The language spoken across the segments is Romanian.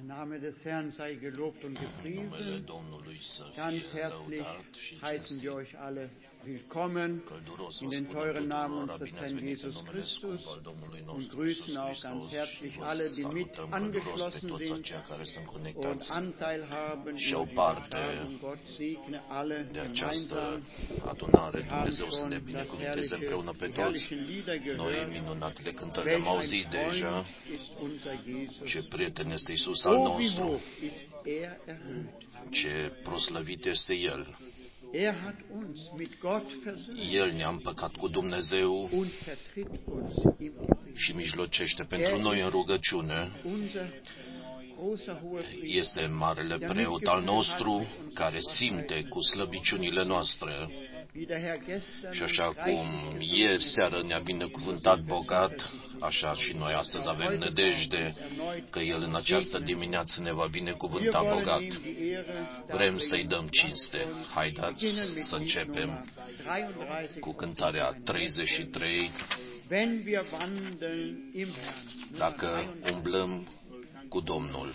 Name des Herrn sei gelobt und Numele gepriesen. Domnului să Ganz fie herzlich lăudat și heißen cinstit. wir euch alle willkommen Călduros in vă den spunem teuren Namen tuturor, unseres bine ați Herrn venit în Jesus numele Christus scump al Domnului und nostru grüßen Iisus auch ganz Hristos și herzlich vă alle, die mit salutăm călduros pe angeschlossen toți sind aceia care sunt und conectați Anteil haben și in au dieser parte Tagung. Gott segne alle de această gemeinsam. adunare. Wir haben Dumnezeu să ne schon binecuvânteze împreună pe die toți. herrlichen Lieder Noi gehört. minunatele cântări le-am Welch ein auzit deja. Freund ist unser Jesus. Ce prieten este Iisus al Oh, wie nostru. hoch ist er erhöht. Ce proslăvit este El. Er hat uns mit Gott versöhnt El ne-a împăcat cu Dumnezeu und vertritt uns im Gebet. și mijlocește pentru noi în rugăciune. Unser großer Hohepriester, Este marele preot al nostru care simte cu slăbiciunile noastre. wie der Herr gestern Și așa cum ieri seară ne-a binecuvântat bogat, așa și noi astăzi avem nădejde că El în această dimineață ne va binecuvânta bogat. Vrem să-i dăm cinste. Haideți să începem cu cântarea 33. Wenn wir wandeln im Herrn. Dacă umblăm cu Domnul.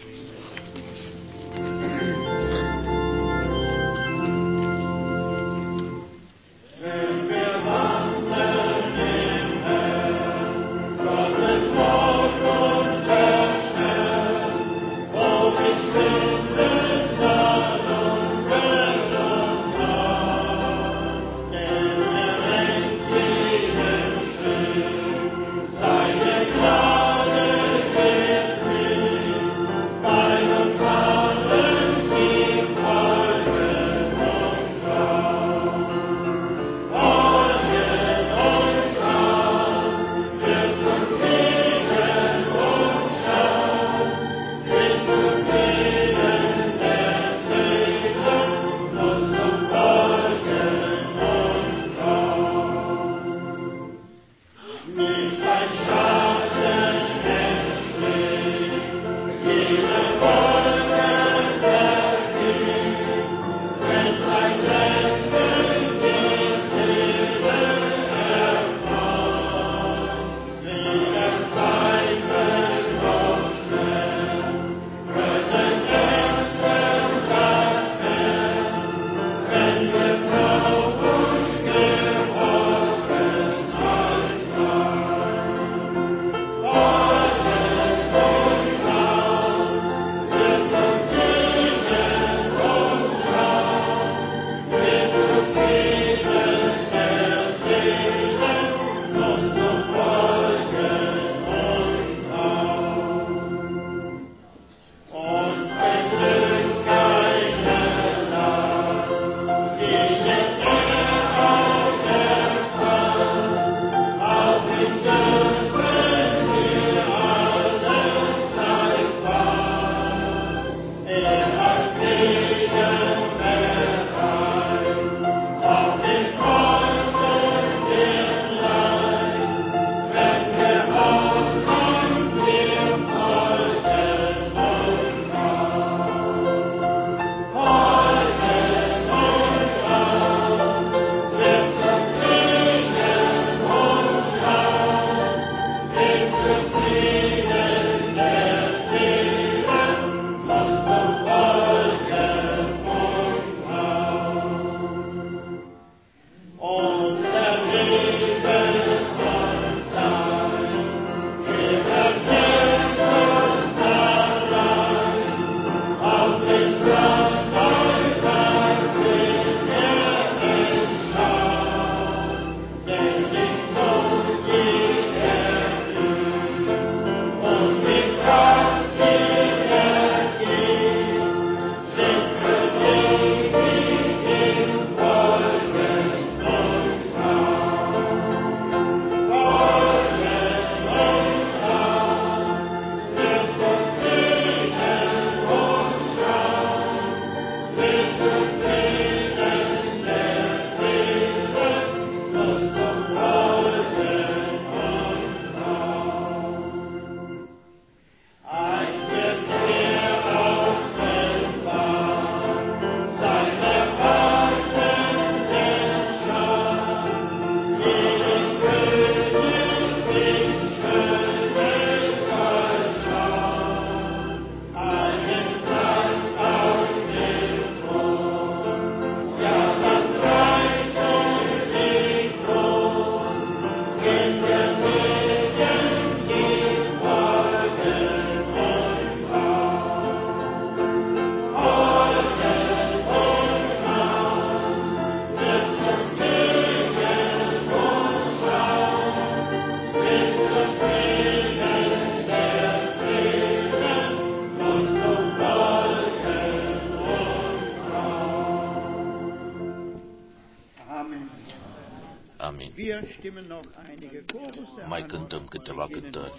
Mai cântăm câteva cântări.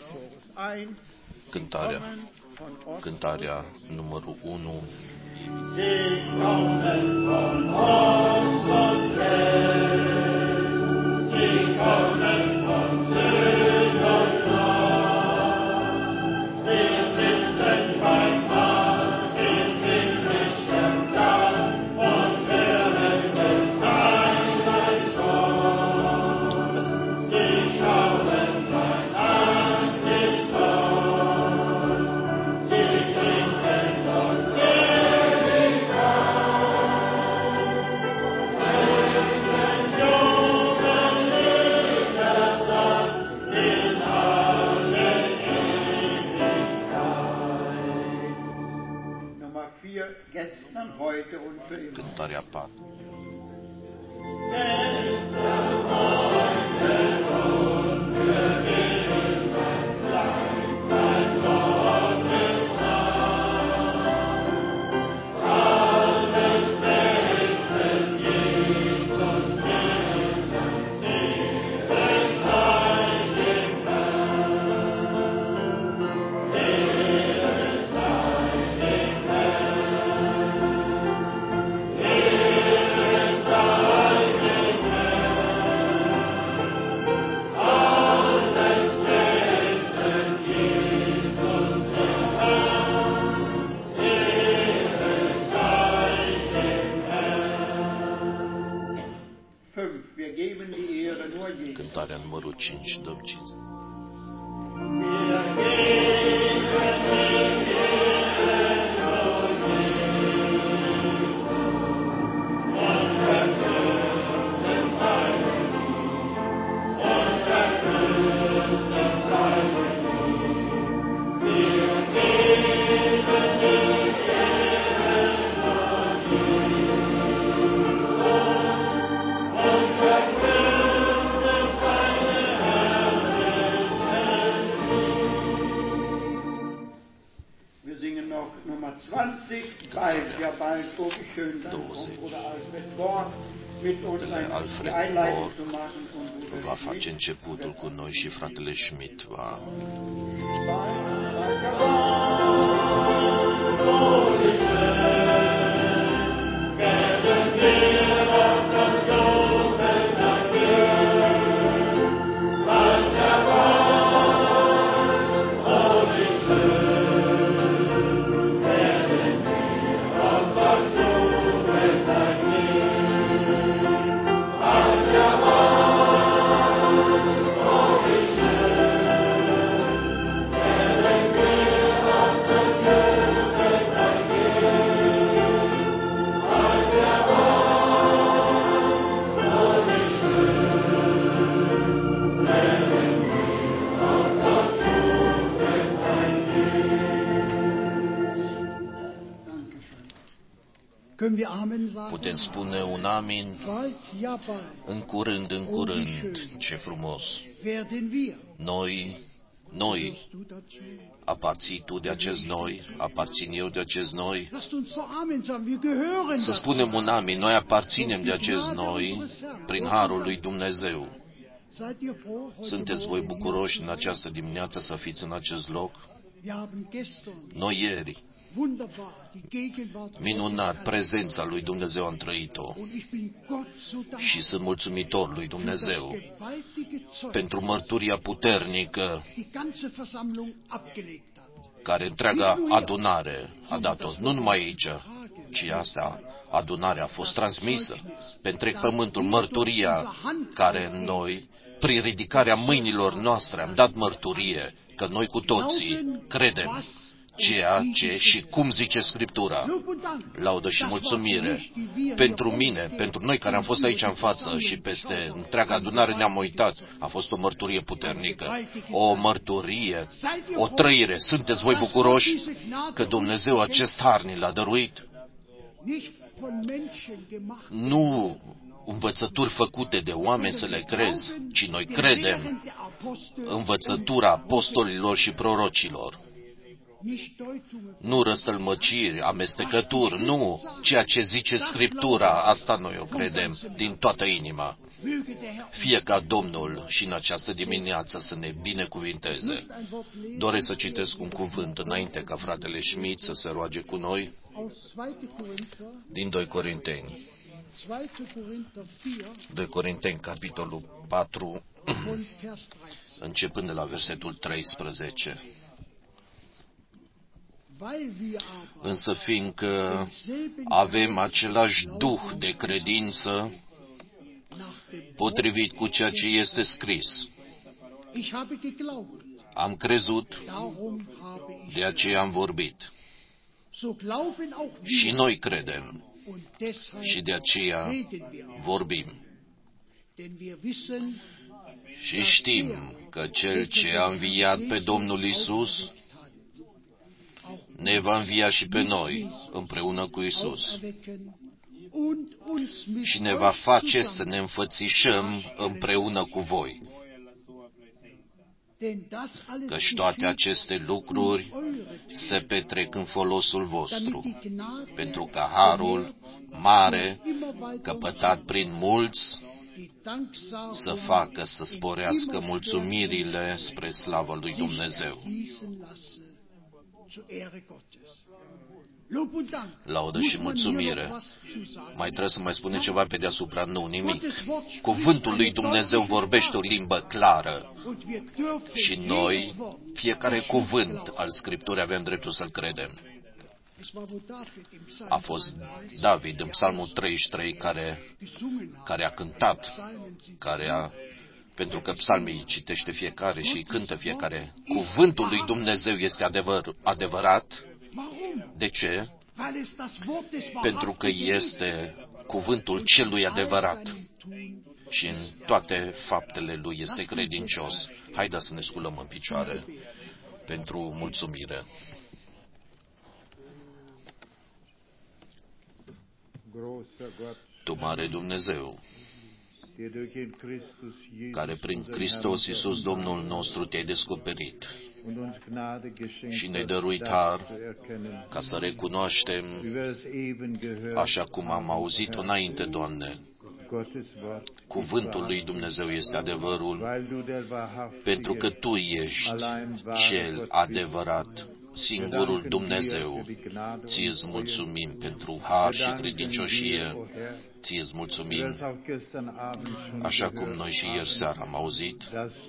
Cântarea numărul 1. Sie kommen von Ost und West, sie kommen von Süd und Nord, sie sitzen beim Mahl im himmlischen Saal und hören des Heilands Wort. Sie schauen sein Antlitz an, sie trinken und selig Nummer 4, gestern, heute und für immer. Cântarea 4. Gestern, heute und für immer sein dein Gottes Name. Alles wechselt Jesus nennen, Ehre sei dem Herrn. Ehre sei dem Herrn. Ehre sei dem Herrn. Alles wechselt Jesus dem Herrn. Ehre sei dem Herrn. 5. Wir geben die Ehre nur Jesus. Cântarea numărul 5. Dăm cinste. Wir geben die Ehre nur Jesus. Und erlösen seine Liebe. Und erlösen seine Liebe. Wir geben die Ehre nur Jesus. Und erlösen seine herrlichen Liebe. Wir singen noch Nummer 20, bald, ja bald, so wie schön dann kommt, oder Alfred Bohr mit uns die Einleitung zu machen und Va face începutul cu noi și fratele Schmidt va... Können wir Amen sagen? Putem spune un amin? Bald, ja bald, În curând, în curând. Ce frumos! werden wir. Noi, Gehörst du dazu? aparții tu de acest noi, aparțin eu de acest noi. Lasst uns so Amen sagen, wir gehören Să dazu. spunem un amin, noi aparținem de acest noi prin harul lui Dumnezeu. Seid ihr froh, heute Sunteți voi Morgen bucuroși hier în zu sein? această dimineață să fiți în acest loc? Wir haben gestern Noi ieri, wunderbar die Gegenwart minunat, Gottes prezența lui Dumnezeu am trăit-o erlebt. Und ich bin Gott so dankbar și sunt mulțumitor lui für das Dumnezeu gewaltige Zeugnis, pentru mărturia puternică die ganze Versammlung abgelegt hat. care întreaga adunare a dat-o. Nu numai aici, ci asta, adunarea a fost transmisă pe întreg pământul, mărturia care noi, prin ridicarea mâinilor noastre, am dat mărturie că noi cu toții credem ceea ce și cum zice Scriptura. Lob und Dank. Laudă și mulțumire pentru mine, pentru noi care am fost aici în față și peste întreaga adunare ne-am uitat. A fost o mărturie puternică, o mărturie, o trăire. Sunteți voi bucuroși că Dumnezeu acest har ni l-a dăruit? Nicht von Menschen gemacht. Nu învățături făcute de oameni să le crezi, ci noi credem învățătura apostolilor și prorocilor. Nu răstălmăciri, amestecături, nu. Ceea ce zice Scriptura, asta noi o credem din toată inima. Fie ca Domnul și în această dimineață să ne binecuvinteze. Doresc să citesc un cuvânt înainte ca fratele Schmidt să se roage cu noi din 2 Corinteni. 2 Corinteni, capitolul 4, începând de la versetul 13. Însă fiindcă avem același duh de credință, potrivit cu ceea ce este scris, am crezut, de aceea am vorbit. Și noi credem și de aceea vorbim. Și știm că Cel ce a înviat pe Domnul Iisus ne va învia și pe noi împreună cu Iisus și ne va face să ne înfățișăm împreună cu voi. Căci toate aceste lucruri se petrec în folosul vostru, pentru că harul mare, căpătat prin mulți, să facă să sporească mulțumirile spre slavă lui Dumnezeu. Laudă și mulțumire. Mai trebuie să mai spune ceva pe deasupra? Nu, nimic. Cuvântul lui Dumnezeu vorbește o limbă clară și noi, fiecare cuvânt al Scripturii avem dreptul să-l credem. A fost David în Psalmul 33 care a cântat, pentru că psalmii citește fiecare și îi cântă fiecare. Cuvântul lui Dumnezeu este adevărat. De ce? Pentru că este cuvântul celui adevărat și în toate faptele lui este credincios. Haideți să ne sculăm în picioare pentru mulțumire. Tu, mare Dumnezeu, care prin Hristos Iisus Domnul nostru te-ai descoperit și ne-ai dăruit har ca să recunoaștem, așa cum am auzit înainte, Doamne, cuvântul lui Dumnezeu este adevărul, pentru că Tu ești cel adevărat, singurul Dumnezeu. Ție-ți mulțumim pentru har și credincioșie, Ție-ți mulțumim, așa cum noi și ieri seara am auzit,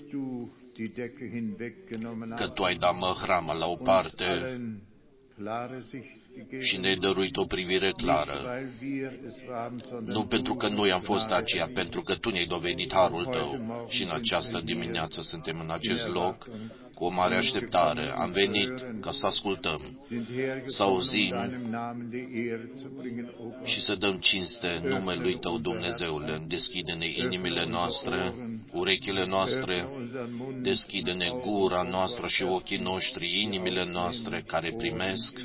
că Tu ai dat măhrama la o parte și ne-ai dăruit o privire clară. Nu pentru că noi am fost aceia, pentru că Tu ne-ai dovedit harul Tău. Și în această dimineață suntem în acest loc cu o mare așteptare. Am venit ca să ascultăm, să auzim și să dăm cinste numelui Tău, Dumnezeule. Deschide-ne inimile noastre, urechile noastre, deschide-ne gura noastră și ochii noștri, inimile noastre care primesc,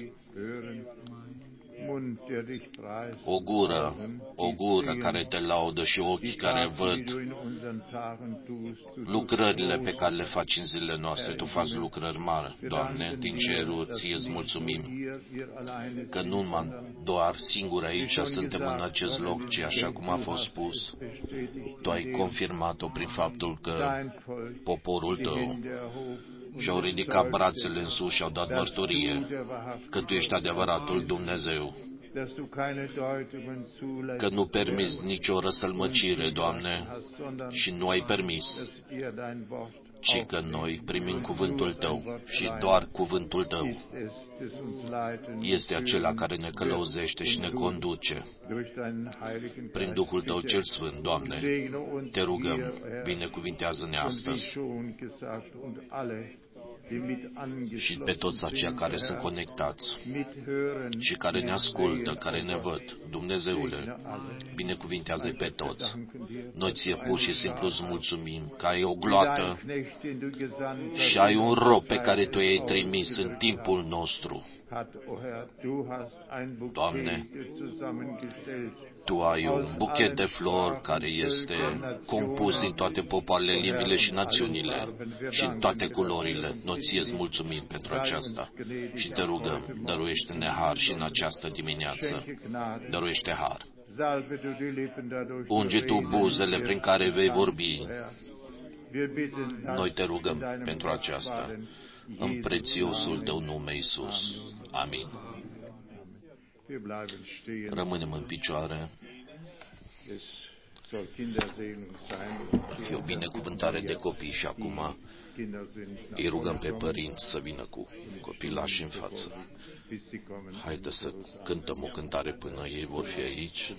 o gură care Te laudă și ochii care văd lucrările pe care le faci în zilele noastre. Tu faci lucrări mari, Doamne, din ceruri, Ție-ți mulțumim că nu doar singuri aici suntem în acest loc, ci așa cum a fost spus, Tu ai confirmat-o prin faptul că poporul Tău și-au ridicat brațele în sus și au dat mărturie că Tu ești adevăratul Dumnezeu, că nu permiți nicio răstălmăcire, Doamne, și nu ai permis, ci că noi primim cuvântul Tău și doar cuvântul Tău este acela care ne călăuzește și ne conduce prin Duhul Tău cel Sfânt. Doamne, Te rugăm, binecuvintează-ne astăzi și pe toți aceia care sunt conectați și care ne ascultă, care ne văd. Dumnezeule, binecuvintează-i pe toți. Noi Ție pur și simplu îți mulțumim că ai o gloată și ai un rob pe care Tu i-ai trimis în timpul nostru. Doamne, Tu ai un buchet de flori care este compus din toate popoarele, limbile și națiunile și în toate culorile. Noi ție-ți mulțumim pentru aceasta și te rugăm, dăruiește-ne har și în această dimineață. Dăruiește har. Unge Tu buzele prin care vei vorbi. Noi te rugăm pentru aceasta, în prețiosul Tău nume, Iisus. Amin. Rămânem în picioare. E o binecuvântare de copii și acum îi rugăm pe părinți să vină cu copilașii în față. Haideți să cântăm o cântare până ei vor fi aici.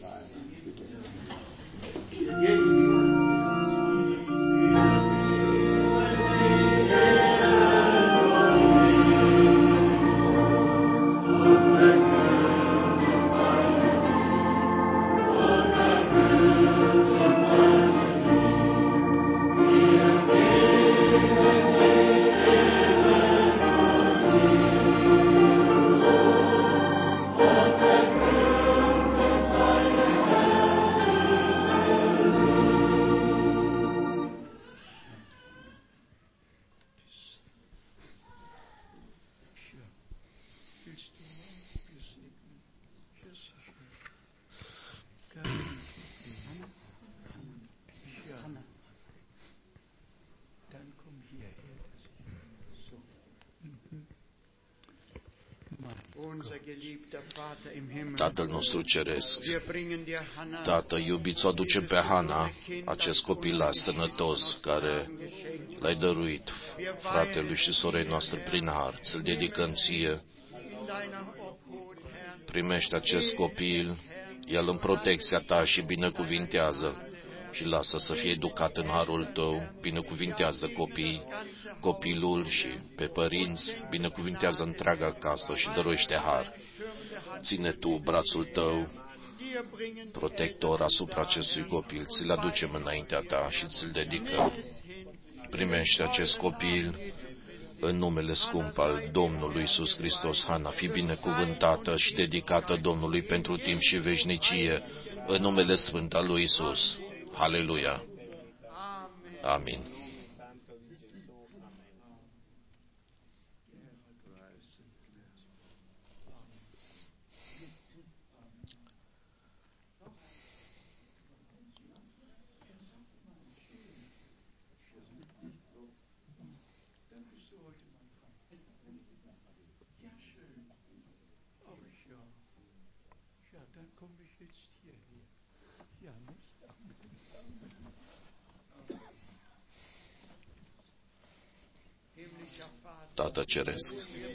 Tatăl nostru ceresc, Tată iubit, să aducem pe Hana, acest copilaș sănătos care l-ai dăruit fratelui și sorei noastre prin har. Ți-l dedicăm ție. Primește acest copil, el în protecția Ta și binecuvintează și lasă să fie educat în harul Tău, binecuvintează copilul și pe părinți, binecuvintează întreaga casă și dăruiește har. Ține Tu brațul Tău protector asupra acestui copil, ți-l aducem înaintea Ta și ți-l dedicăm. Primește acest copil în numele scump al Domnului Iisus Hristos. Hana, fi binecuvântată și dedicată Domnului pentru timp și veșnicie, în numele sfânt al lui Iisus. Haleluia! Amin. Tată Ceresc,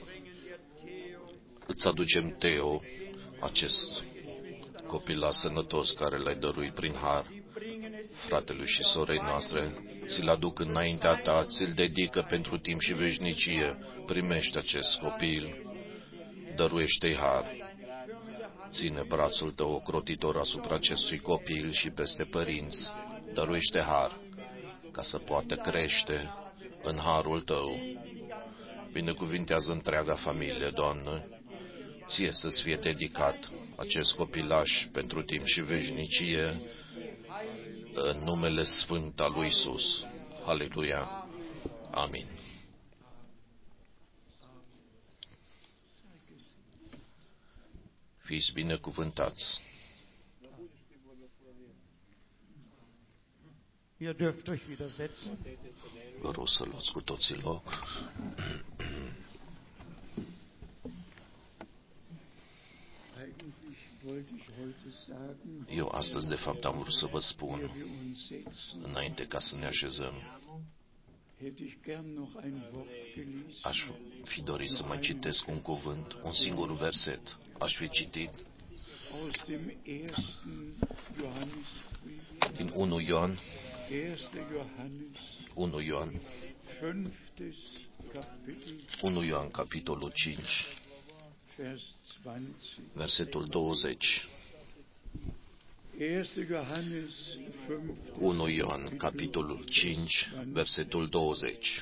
îți aducem Teo, acest copilaș sănătos care l-ai dăruit prin har fratelui și sorei noastre, ți-l aduc înaintea Ta, ți-l dedică pentru timp și veșnicie. Primește acest copil, dăruiește-i har. Ține brațul Tău ocrotitor asupra acestui copil și peste părinți, dăruiește har, ca să poată crește în harul Tău. Binecuvintează întreaga familie, Doamnă, Ție să-ți fie dedicat acest copilaș pentru timp și veșnicie, în numele sfânt al lui Iisus. Haleluia! Amin. Fiți binecuvântați! Vă rog să luați cu toții loc. Eu astăzi, de fapt, am vrut să vă spun, înainte ca să ne așezăm, aș fi dorit să mai citesc un cuvânt, un singur verset. Aș fi citit din 1 Ioan, 1 Ioan, capitolul 5, versetul 20. 1 Ioan, capitolul 5, versetul 20.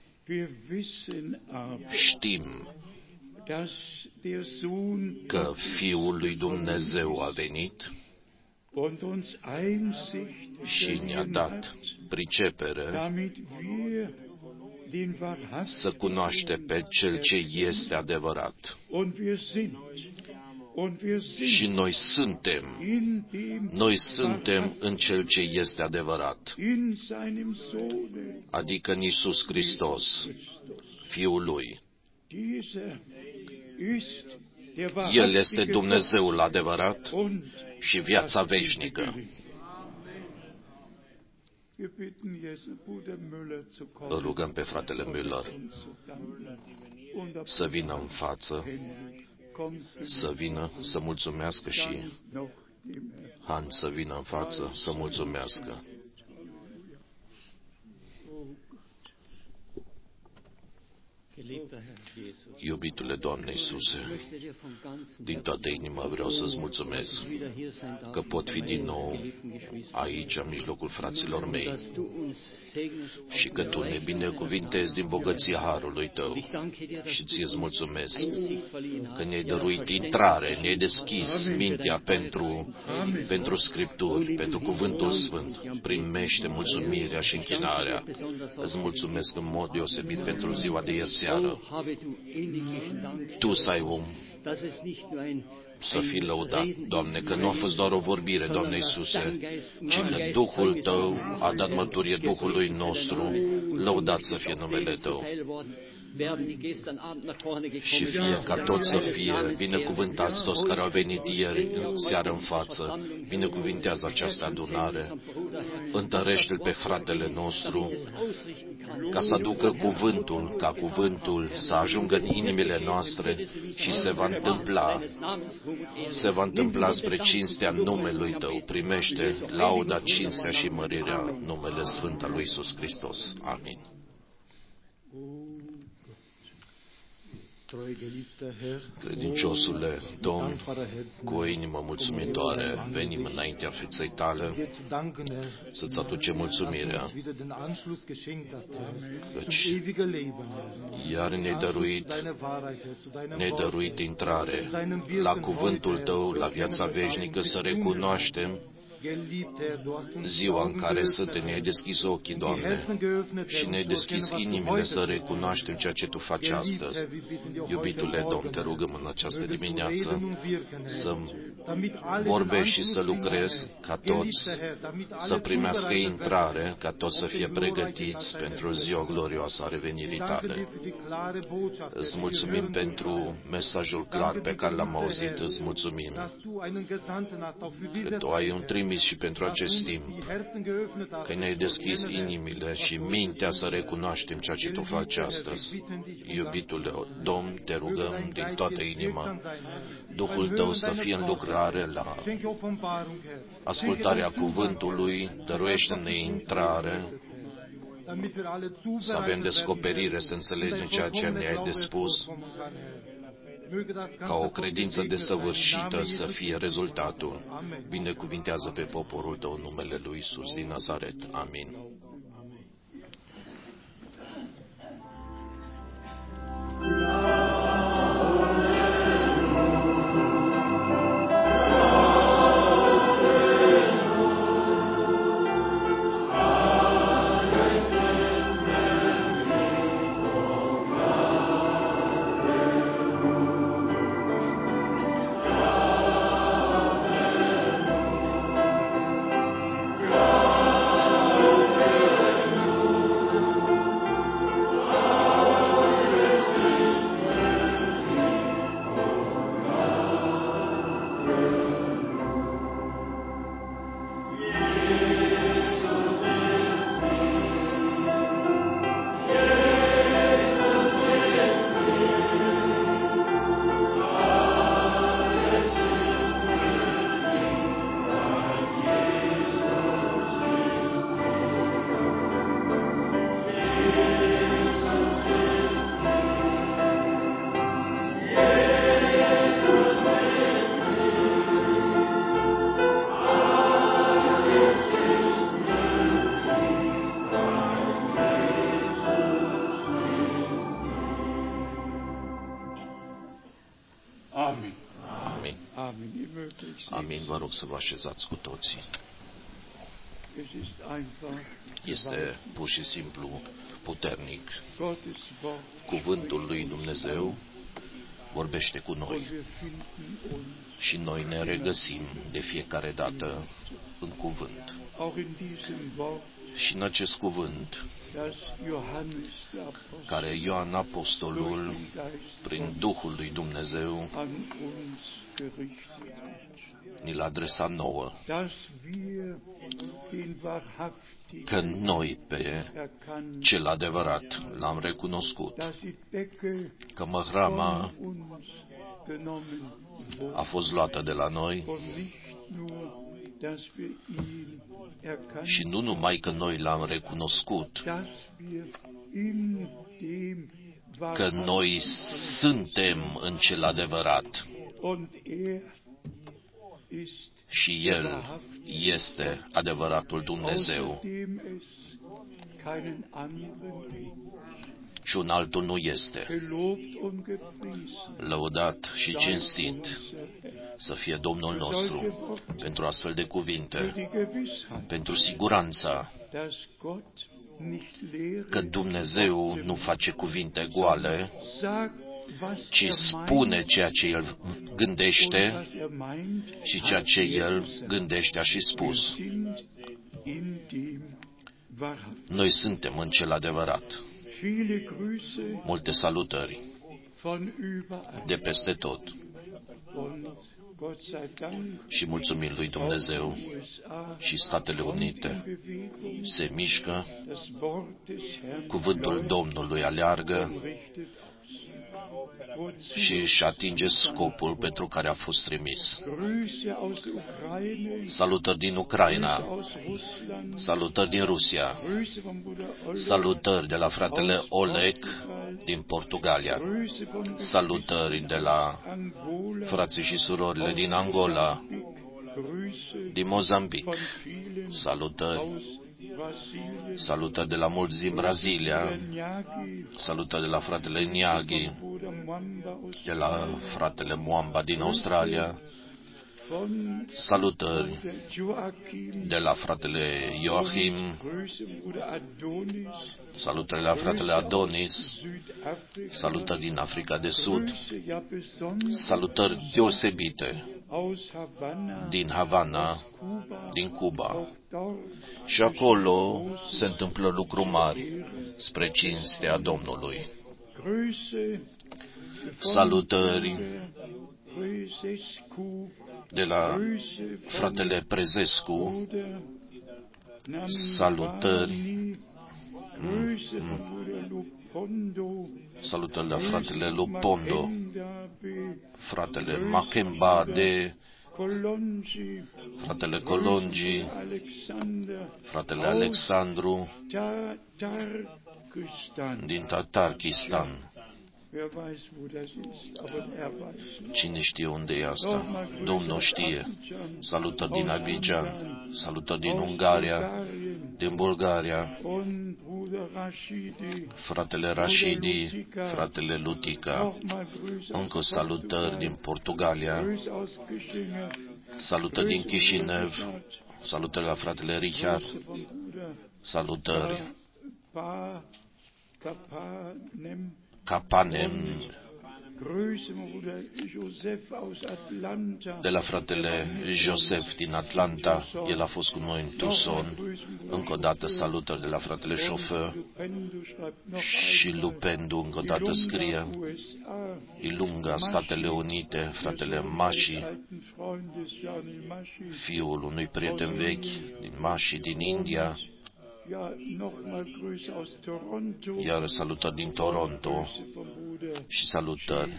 Știm că Fiul lui Dumnezeu a venit și ne-a dat pricepere să cunoaște pe Cel ce este adevărat. Și noi suntem în Cel ce este adevărat, adică în Iisus Hristos, Fiul Lui. El este Dumnezeul adevărat și viața veșnică. Îl rugăm pe fratele Müller să vină în față, să vină să mulțumească și Han să vină în față să mulțumească. Iubitule Doamne Iisuse, din toată inima vreau să-ți mulțumesc că pot fi din nou aici, în mijlocul fraților mei, și că Tu ne binecuvintezi din bogăția harului Tău. Și Ție-ți mulțumesc că ne-ai dăruit intrare, ne-ai deschis mintea pentru Scripturi, pentru Cuvântul Sfânt. Primește mulțumirea și închinarea. Îți mulțumesc în mod deosebit pentru ziua de ieri seară. Tu să ai să fii lăudat, Doamne, că nu a fost doar o vorbire, Doamne Iisuse, ci că Duhul Tău a dat mărturie Duhului nostru, lăudat să fie numele Tău. Și fie ca toți să fie binecuvântați, toți care au venit ieri seară în față, binecuvintează această adunare, întărește-l pe fratele nostru, ca să aducă cuvântul, ca cuvântul să ajungă în inimile noastre și se va întâmpla spre cinstea numelui Tău. Primește lauda, cinstea și mărirea numele Sfânt al lui Iisus Hristos. Amin. Credinciosule Domn, cu o inimă mulțumitoare venim înaintea feței Tale să-ți aducem mulțumirea, căci iar ne-ai dăruit intrare la cuvântul Tău, la viața veșnică, să recunoaștem ziua în care suntem. Ne-ai deschis ochii, Doamne, și ne-ai deschis inimile să recunoaștem ceea ce Tu faci astăzi. Iubitule Domn, te rugăm în această dimineață să vorbești și să lucrezi ca toți să primească intrare, ca toți să fie pregătiți pentru ziua glorioasă a revenirii Tale. Îți mulțumim pentru mesajul clar pe care l-am auzit, îți mulțumim că Tu ai un trimis și pentru acest timp, că ne-ai deschis inimile și mintea să recunoaștem ceea ce Tu faci astăzi. Iubitule Domn, te rugăm din toată inima, Duhul Tău să fie în lucrare la ascultarea cuvântului, dăruiește-ne intrare, să avem descoperire, să înțelegem ceea ce ne-ai de spus, ca o credință desăvârșită să fie rezultatul. Binecuvintează pe poporul Tău numele lui Iisus din Nazaret. Amin. Amin. Amin. Vă rog să vă așezați cu toții. Este pur și simplu puternic. Cuvântul lui Dumnezeu vorbește cu noi și noi ne regăsim de fiecare dată în cuvânt. Și în acest cuvânt, care Ioan Apostolul, prin Duhul lui Dumnezeu, ni l-a adresat nouă, că noi pe cel adevărat l-am recunoscut, că măhrama a fost luată de la noi și nu numai că noi l-am recunoscut, că noi suntem în cel adevărat și El este adevăratul Dumnezeu și un altul nu este. Lăudat și cinstit să fie Domnul nostru pentru astfel de cuvinte, pentru siguranța că Dumnezeu nu face cuvinte goale, ci spune ceea ce El gândește și ceea ce El gândește a și spus. Noi suntem în cel adevărat. Multe salutări de peste tot. Și mulțumim lui Dumnezeu și Statele Unite se mișcă, cuvântul Domnului aleargă și își atinge scopul pentru care a fost trimis. Salutări din Ucraina, salutări din Rusia, salutări de la fratele Oleg din Portugalia, salutări de la frații și surorile din Angola, din Mozambic, salutări de la mulți din Brazilia, salutări de la fratele Nyagi, de la fratele Mwamba din Australia, salutări de la fratele Joachim, salutări de la fratele Adonis, salutări din Africa de Sud, salutări deosebite din Havana, din Cuba. Și acolo se întâmplă lucruri mari spre cinstea Domnului. Salutări de la fratele Prezescu, salutări de la fratele Lupondo, fratele Makemba de fratele Colongi, fratele Alexandru din Tatarkistan. Cine știe unde e asta? Domnul știe. Salutări din Abidjan, salutări din Ungaria, din Bulgaria, fratele Rashidi, fratele Lutica, încă salutări din Portugalia, salutări din Chișinăv, salutări la fratele Richard, salutări Capanem, de la fratele Joseph din Atlanta, el a fost cu noi în Tucson. Încă o dată salutări de la fratele Șofer și Lupendu, încă o dată scrie Ilunga, Statele Unite, fratele Mashi, fiul unui prieten vechi din Mashi, din India, iar salutări din Toronto și salutări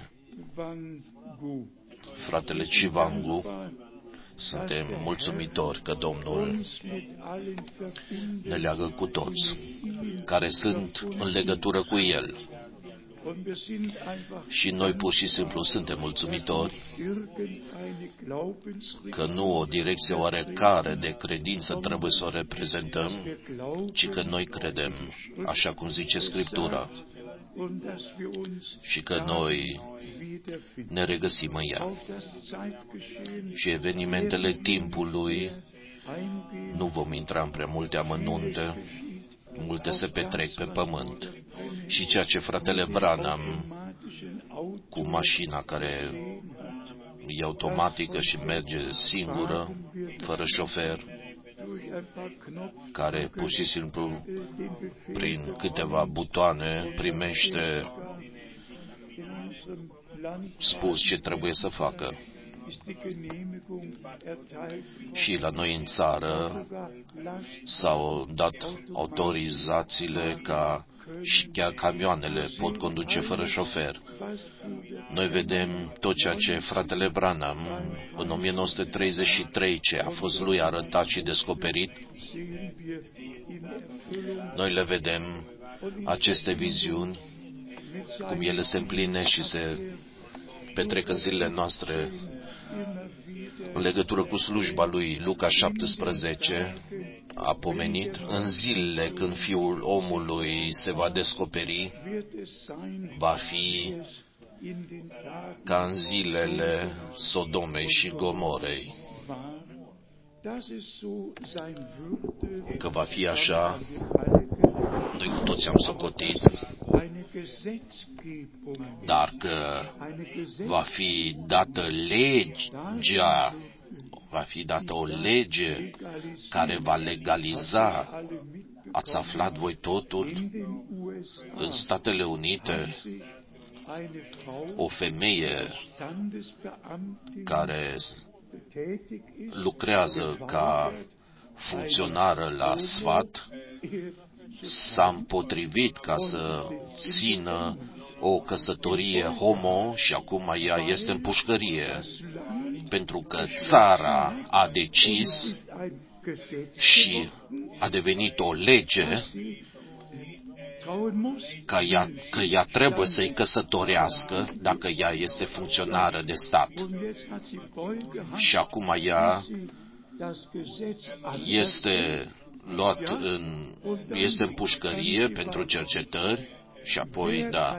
fratele Chivangu. Suntem mulțumitori că Domnul ne leagă cu toți care sunt în legătură cu El. Și noi pur și simplu suntem mulțumitori că nu o direcție oarecare de credință trebuie să o reprezentăm, ci că noi credem, așa cum zice Scriptura, și că noi ne regăsim în ea. Și evenimentele timpului, nu vom intra în prea multe amănunte, multe se petrec pe pământ. Și ceea ce fratele Branham, cu mașina care e automatică și merge singură, fără șofer, care pur și simplu prin câteva butoane primește spus ce trebuie să facă. Și la noi în țară s-au dat autorizațiile ca și chiar camioanele pot conduce fără șofer. Noi vedem tot ceea ce fratele Branham în 1933, ce a fost lui arătat și descoperit, noi le vedem aceste viziuni, cum ele se împlinesc și se petrec în zilele noastre în legătură cu slujba lui. Luca 17 a pomenit: în zilele când Fiul omului se va descoperi, va fi ca în zilele Sodomei și Gomorei. Că va fi așa, noi cu toți am socotit, dar că va fi dată legea, va fi dată o lege care va legaliza. Ați aflat voi totul? În Statele Unite, o femeie care lucrează ca funcționară la sfat s-a împotrivit ca să țină o căsătorie homo și acum ea este în pușcărie, pentru că țara a decis și a devenit o lege că ea trebuie să-i căsătorească dacă ea este funcționară de stat. Și acum ea este este în pușcărie pentru cercetări și apoi, da,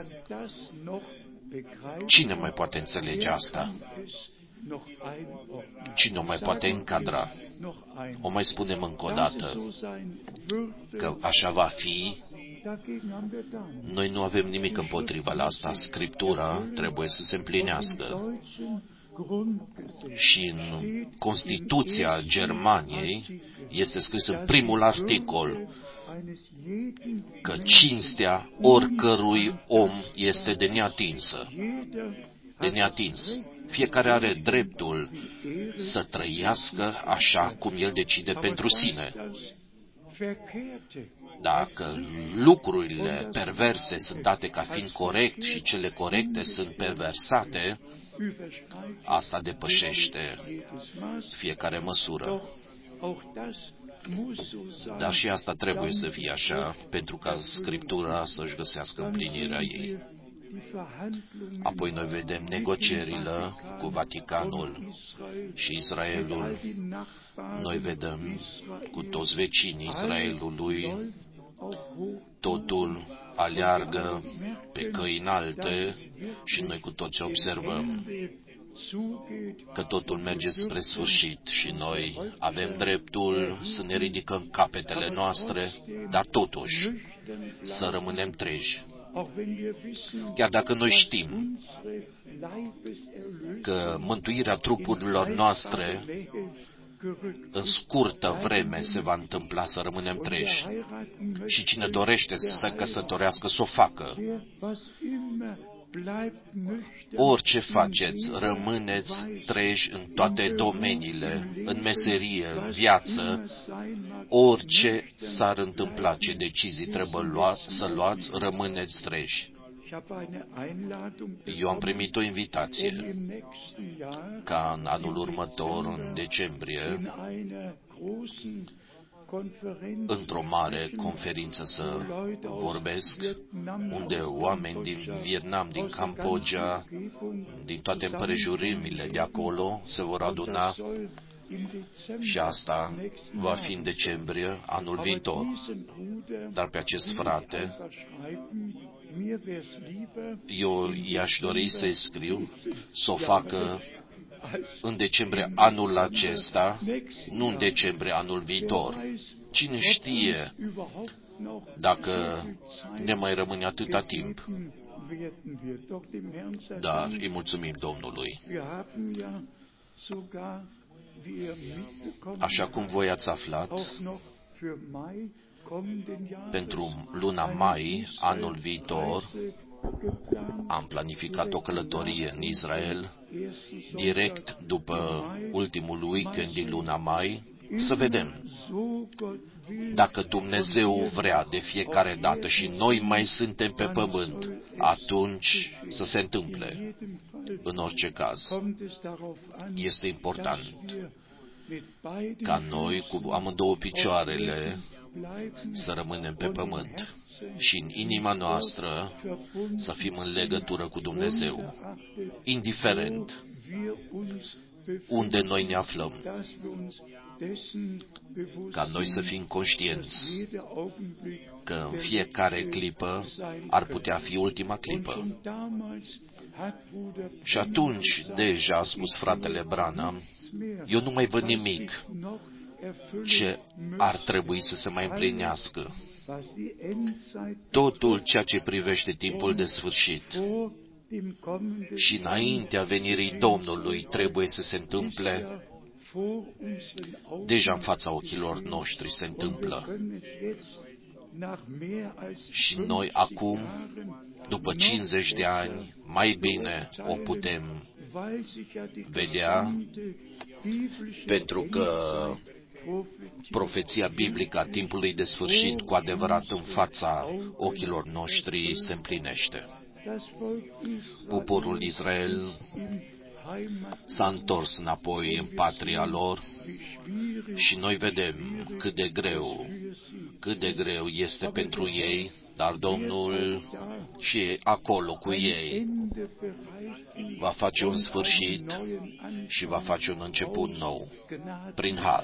cine mai poate înțelege asta? Cine o mai poate încadra? O mai spunem încă o dată, că așa va fi. Noi nu avem nimic împotriva la asta. Scriptura trebuie să se împlinească. Și în Constituția Germaniei este scris în primul articol că cinstea oricărui om este de neatinsă. De neatins. Fiecare are dreptul să trăiască așa cum el decide pentru sine. Dacă lucrurile perverse sunt date ca fiind corect și cele corecte sunt perversate, asta depășește fiecare măsură. Dar și asta trebuie să fie așa, pentru ca Scriptura să-și găsească împlinirea ei. Apoi noi vedem negocierile cu Vaticanul și Israelul. Noi vedem cu toți vecinii Israelului, totul aleargă pe căi înalte și noi cu toți observăm că totul merge spre sfârșit și noi avem dreptul să ne ridicăm capetele noastre, dar totuși să rămânem treji. Chiar dacă noi știm că mântuirea trupurilor noastre în scurtă vreme se va întâmpla, să rămânem treji. Și cine dorește să se căsătorească, să o facă. Orice faceți, rămâneți treji în toate domeniile, în meserie, în viață, orice s-ar întâmpla, ce decizii trebuie să luați, rămâneți treji. Eu am primit o invitație ca în anul următor, în decembrie, într-o mare conferință să vorbesc, unde oameni din Vietnam, din Cambodgia, din toate împrejurimile de acolo se vor aduna și asta va fi în decembrie anul viitor. Dar pe acest frate Eu i-aș dori să-i scriu, să o facă în decembrie anul acesta, nu în decembrie anul viitor. Cine știe dacă ne mai rămâne atâta timp. Dar îi mulțumim Domnului. Așa cum voi ați aflat, pentru luna mai, anul viitor, am planificat o călătorie în Israel, direct după ultimul weekend din luna mai, să vedem dacă Dumnezeu vrea de fiecare dată și noi mai suntem pe pământ, atunci să se întâmple. În orice caz, este important ca noi, cu amândouă picioarele, să rămânem pe pământ și în inima noastră să fim în legătură cu Dumnezeu, indiferent unde noi ne aflăm, ca noi să fim conștienți că în fiecare clipă ar putea fi ultima clipă. Și atunci deja a spus fratele Branham, eu nu mai văd nimic ce ar trebui să se mai împlinească. Totul ceea ce privește timpul de sfârșit și înaintea venirii Domnului trebuie să se întâmple. Deja în fața ochilor noștri se întâmplă. Și noi acum, după 50 de ani, mai bine o putem vedea, pentru că profeția biblică a timpului de sfârșit, cu adevărat în fața ochilor noștri, se împlinește. Poporul Israel s-a întors înapoi în patria lor și noi vedem cât de greu este pentru ei, dar Domnul și e acolo cu ei. Va face un sfârșit și va face un început nou, prin har.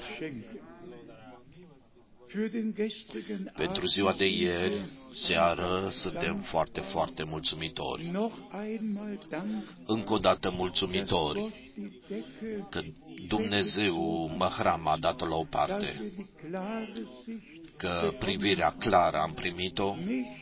Pentru ziua de ieri, seară, suntem foarte, foarte mulțumitori. Încă o dată mulțumitori că Dumnezeu măhrama a dat-o la o parte, că privirea clară am primit-o,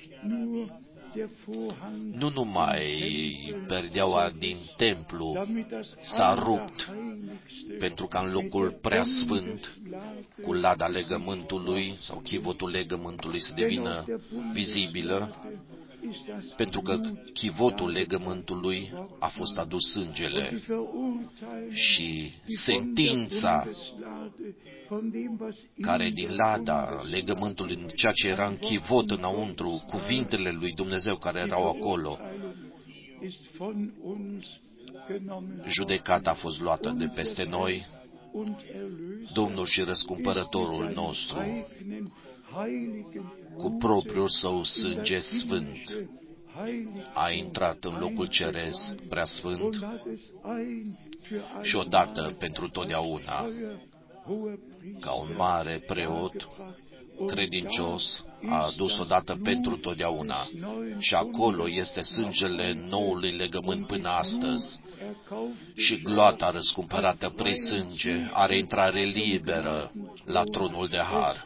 nu numai perdeaua din templu s-a rupt, pentru ca în locul preasfânt, cu lada legământului sau chivotul legământului să devină vizibilă, pentru că chivotul legământului a fost adus sângele și sentința care din lada legământului, ceea ce era în chivot înăuntru, cuvintele lui Dumnezeu care erau acolo, judecata a fost luată de peste noi. Domnul și răscumpărătorul nostru, cu propriul său sânge sfânt, a intrat în locul ceresc preasfânt și odată pentru totdeauna, ca un mare preot credincios, a adus odată pentru totdeauna. Și acolo este sângele noului legământ până astăzi. Și gloata răscumpărată prin sânge are intrare liberă la tronul de har.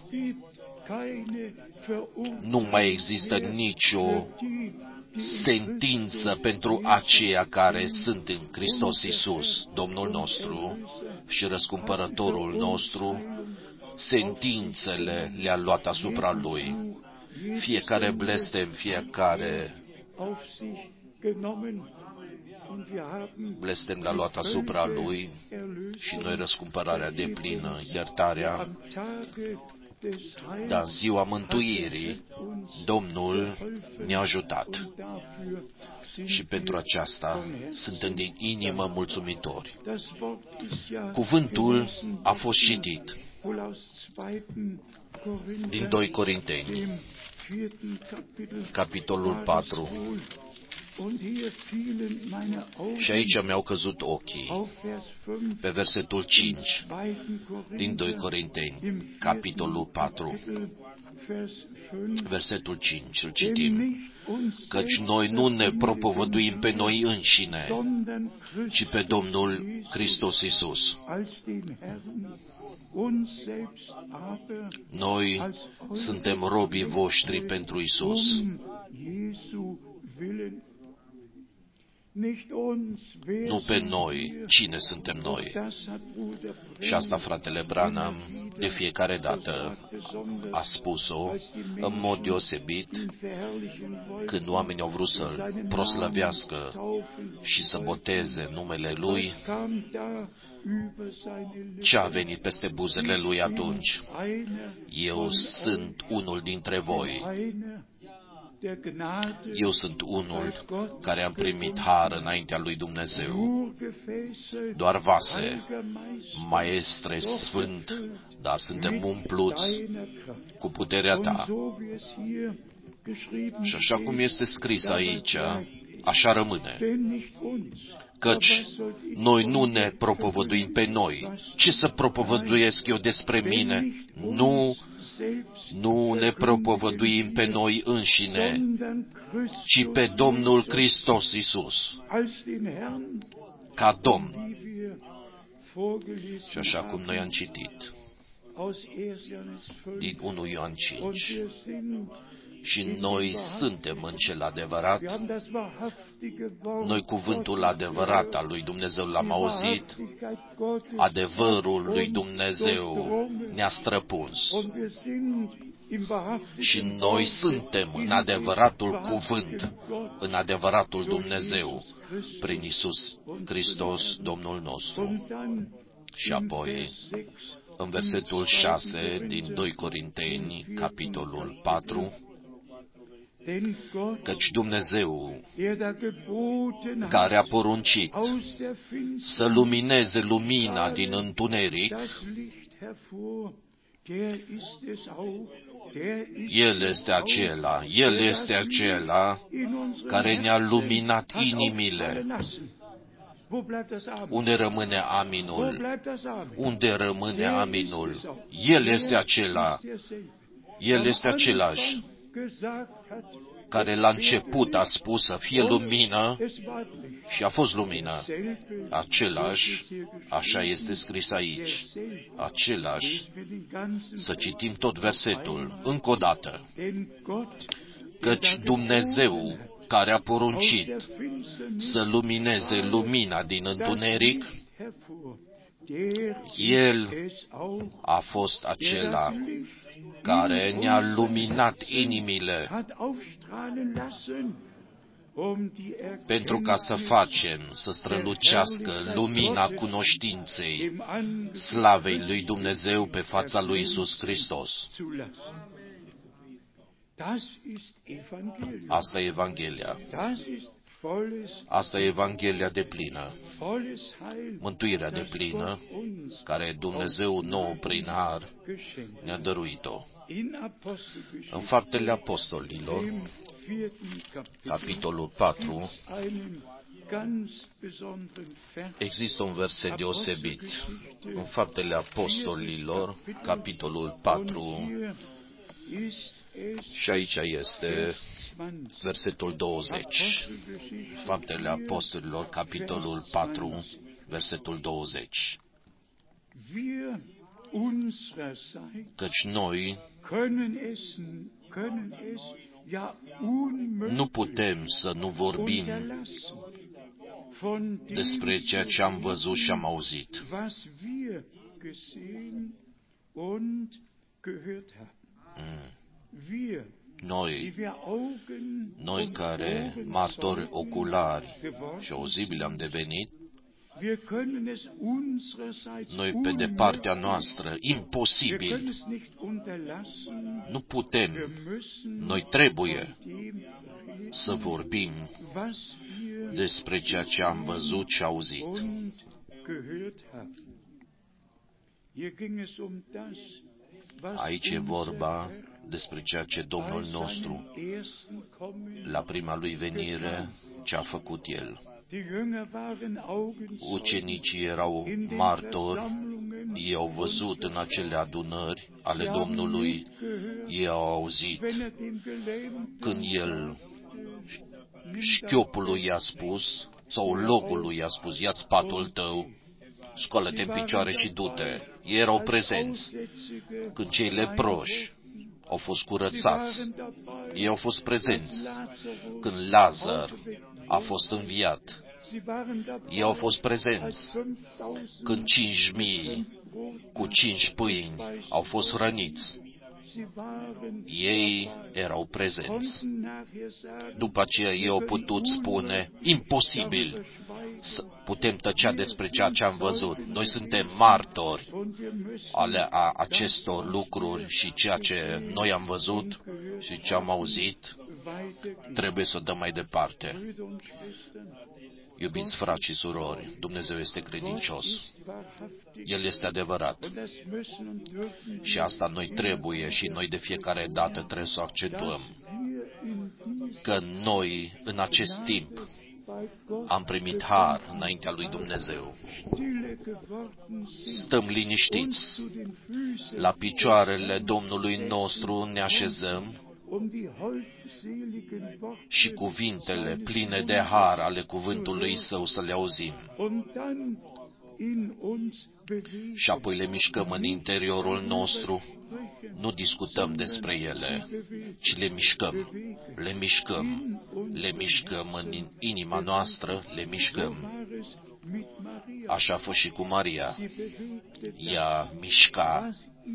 Nu mai există nicio sentință pentru aceia care sunt în Hristos Iisus, Domnul nostru și răscumpărătorul nostru. Sentințele le-a luat asupra Lui. Fiecare blestem, fiecare blestem l-a luat asupra Lui și noi răscumpărarea deplină, iertarea. Dar în ziua mântuirii, Domnul ne-a ajutat. Și pentru aceasta suntem din inimă mulțumitori. Cuvântul a fost citit din 2 Corinteni, capitolul 4. Și aici mi-au căzut ochii pe versetul 5 din 2 Corinteni, capitolul 4, Versetul 5, îl citim. Căci noi nu ne propovăduim pe noi înșine, ci pe Domnul Hristos Iisus. Noi suntem robii voștri pentru Iisus. Nu pe noi. Cine suntem noi? Și asta fratele Branham de fiecare dată a spus-o în mod deosebit când oamenii au vrut să-L proslăvească și să boteze numele Lui. Ce a venit peste buzele Lui atunci? Eu sunt unul dintre voi. Eu sunt unul care am primit har înaintea lui Dumnezeu. Doar vase, maestre sfânt, dar suntem umpluți cu puterea ta. Și așa cum este scris aici, așa rămâne. Căci noi nu ne propovăduim pe noi. Ce să propovăduiesc eu despre mine? Nu ne propovăduim pe noi înșine, ci pe Domnul Hristos Iisus, ca Domn. Și așa cum noi am citit din 1 Ioan 5, și noi suntem în cel adevărat, noi cuvântul adevărat al lui Dumnezeu l-am auzit, adevărul lui Dumnezeu ne-a străpuns. Și noi suntem în adevăratul cuvânt, în adevăratul Dumnezeu, prin Iisus Hristos, Domnul nostru. Și apoi, în versetul 6 din 2 Corinteni, capitolul 4, căci Dumnezeu, care a poruncit să lumineze lumina din întuneric, El este acela care ne-a luminat inimile. Unde rămâne aminul? Unde rămâne aminul? El este același care la început a spus să fie lumină și a fost lumină. Același, așa este scris aici, același, să citim tot versetul, încă o dată, căci Dumnezeu care a poruncit să lumineze lumina din întuneric, El a fost acela care ne-a luminat inimile pentru ca să facem să strălucească lumina cunoștinței slavei lui Dumnezeu pe fața lui Iisus Hristos. Asta e Evanghelia. Asta e Evanghelia deplină, mântuirea deplină, care Dumnezeu nouă prin har ne-a dăruit-o. În Faptele Apostolilor, capitolul 4, există un verset deosebit. În Faptele Apostolilor, capitolul 4, și aici este versetul 20. Faptele Apostolilor, capitolul 4, versetul 20. Căci noi nu putem să nu vorbim despre ceea ce am văzut și am auzit. Noi care martori oculari și auzibili am devenit, noi pe de partea noastră, imposibil, nu putem, noi trebuie să vorbim despre ceea ce am văzut și auzit. Aici e vorba despre ceea ce Domnul nostru, la prima lui venire, ce a făcut El. Ucenicii erau martori Ei au văzut în acele adunări ale Domnului, ei au auzit când El șchiopului i-a spus, sau logului i-a spus, ia-ți patul tău, scoală-te în picioare și du-te. Ei erau prezenți. Când cei leproși au fost curățați, ei au fost prezenți. Când Lazar a fost înviat, ei au fost prezenți. Când 5.000 cu 5 pâini au fost răniți, ei erau prezenți. După aceea ei au putut spune, imposibil să putem tăcea despre ceea ce am văzut. Noi suntem martori ale acestor lucruri și ceea ce noi am văzut și ce am auzit, trebuie să o dăm mai departe. Iubiți frați și surori, Dumnezeu este credincios. El este adevărat. Și asta noi trebuie și noi de fiecare dată trebuie să accentuăm. Că noi, în acest timp, am primit har înaintea lui Dumnezeu. Stăm liniștiți. La picioarele Domnului nostru ne așezăm și cuvintele pline de har ale cuvântului Său să le auzim. Și apoi le mișcăm în interiorul nostru, nu discutăm despre ele, ci le mișcăm, le mișcăm în inima noastră, le mișcăm. Așa a fost și cu Maria. Ea mișca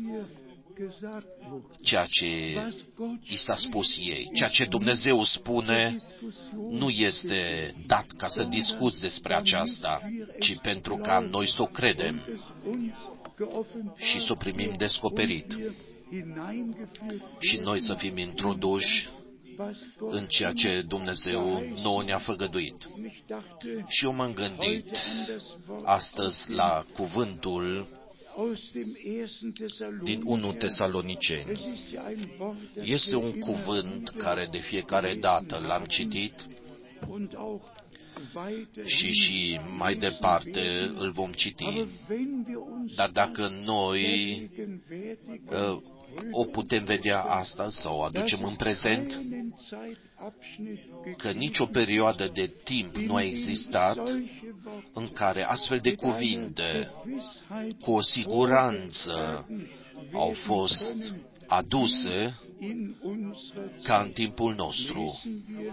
ceea ce i s-a spus ei. Ceea ce Dumnezeu spune nu este dat ca să discuți despre aceasta, ci pentru ca noi să o credem și să o primim descoperit și noi să fim introduși în ceea ce Dumnezeu nouă ne-a făgăduit. Și eu m-am gândit astăzi la cuvântul din 1 Tesaloniceni. Este un cuvânt care de fiecare dată l-am citit și mai departe îl vom citi. Dar dacă noi o putem vedea astăzi sau o aducem în prezent, că nicio perioadă de timp nu a existat în care astfel de cuvinte cu o siguranță au fost aduse ca în timpul nostru.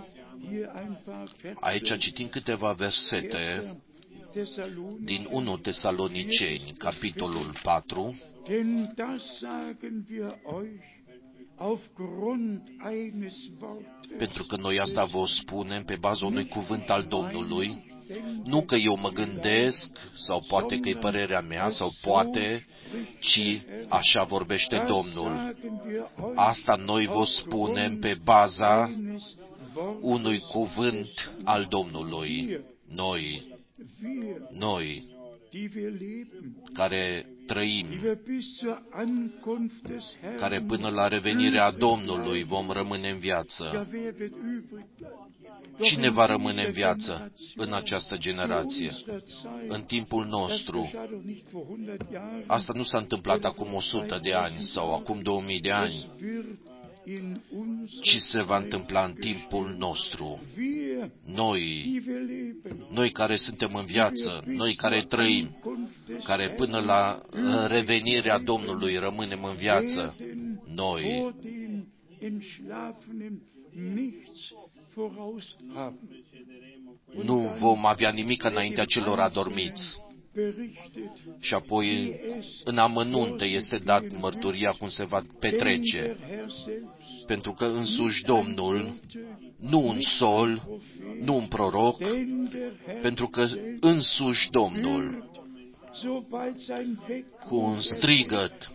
Aici citim câteva versete din 1 Tesaloniceni, capitolul 4, pentru că noi asta vă spunem pe baza unui cuvânt al Domnului, nu că eu mă gândesc, sau poate că e părerea mea, sau poate, ci așa vorbește Domnul. Asta noi vă spunem pe baza unui cuvânt al Domnului. Noi, care trăim, care până la revenirea Domnului vom rămâne în viață. Cine va rămâne în viață în această generație, în timpul nostru? Asta nu s-a întâmplat acum 100 de ani sau acum 2000 de ani, ci se va întâmpla în timpul nostru. Noi care suntem în viață, noi care trăim, care până la revenirea Domnului rămânem în viață, noi nu vom avea nimic înaintea celor adormiți. Și apoi, în amănunte, este dat mărturia cum se va petrece. Pentru că însuși Domnul, nu un sol, nu un proroc, pentru că însuși Domnul, cu un strigăt,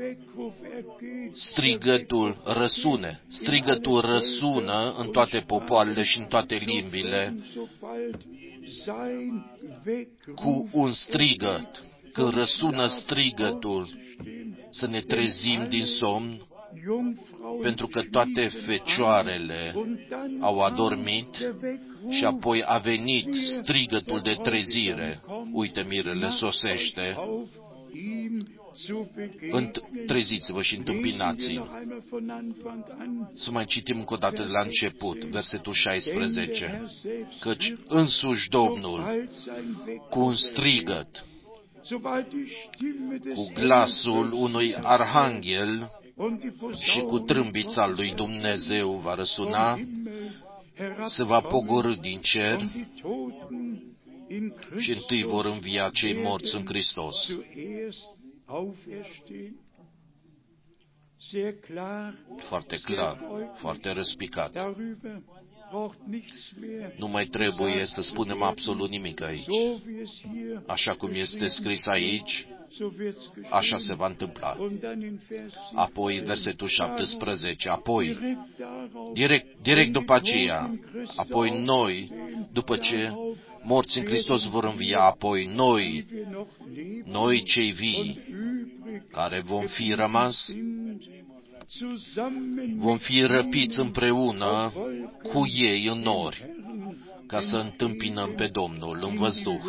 strigătul răsună în toate popoarele și în toate limbile, cu un strigăt. Când răsună strigătul, să ne trezim din somn, pentru că toate fecioarele au adormit și apoi a venit strigătul de trezire. Uite, mirele sosește Treziți-vă și întâmpinați-l. Să mai citim încă o dată de la început, versetul 16. Căci însuși Domnul, cu un strigăt, cu glasul unui arhanghel și cu trâmbița lui Dumnezeu va răsuna, se va pogorî din cer și întâi vor învia cei morți în Hristos. Foarte clar, foarte răspicat. Nu mai trebuie să spunem absolut nimic aici. Așa cum este scris aici, așa se va întâmpla. Apoi, versetul 17, apoi, direct după aceea, apoi noi, după ce morți în Hristos vor învia, apoi noi cei vii, care vom fi rămas, vom fi răpiți împreună cu ei în nori, ca să întâmpinăm pe Domnul în văzduh.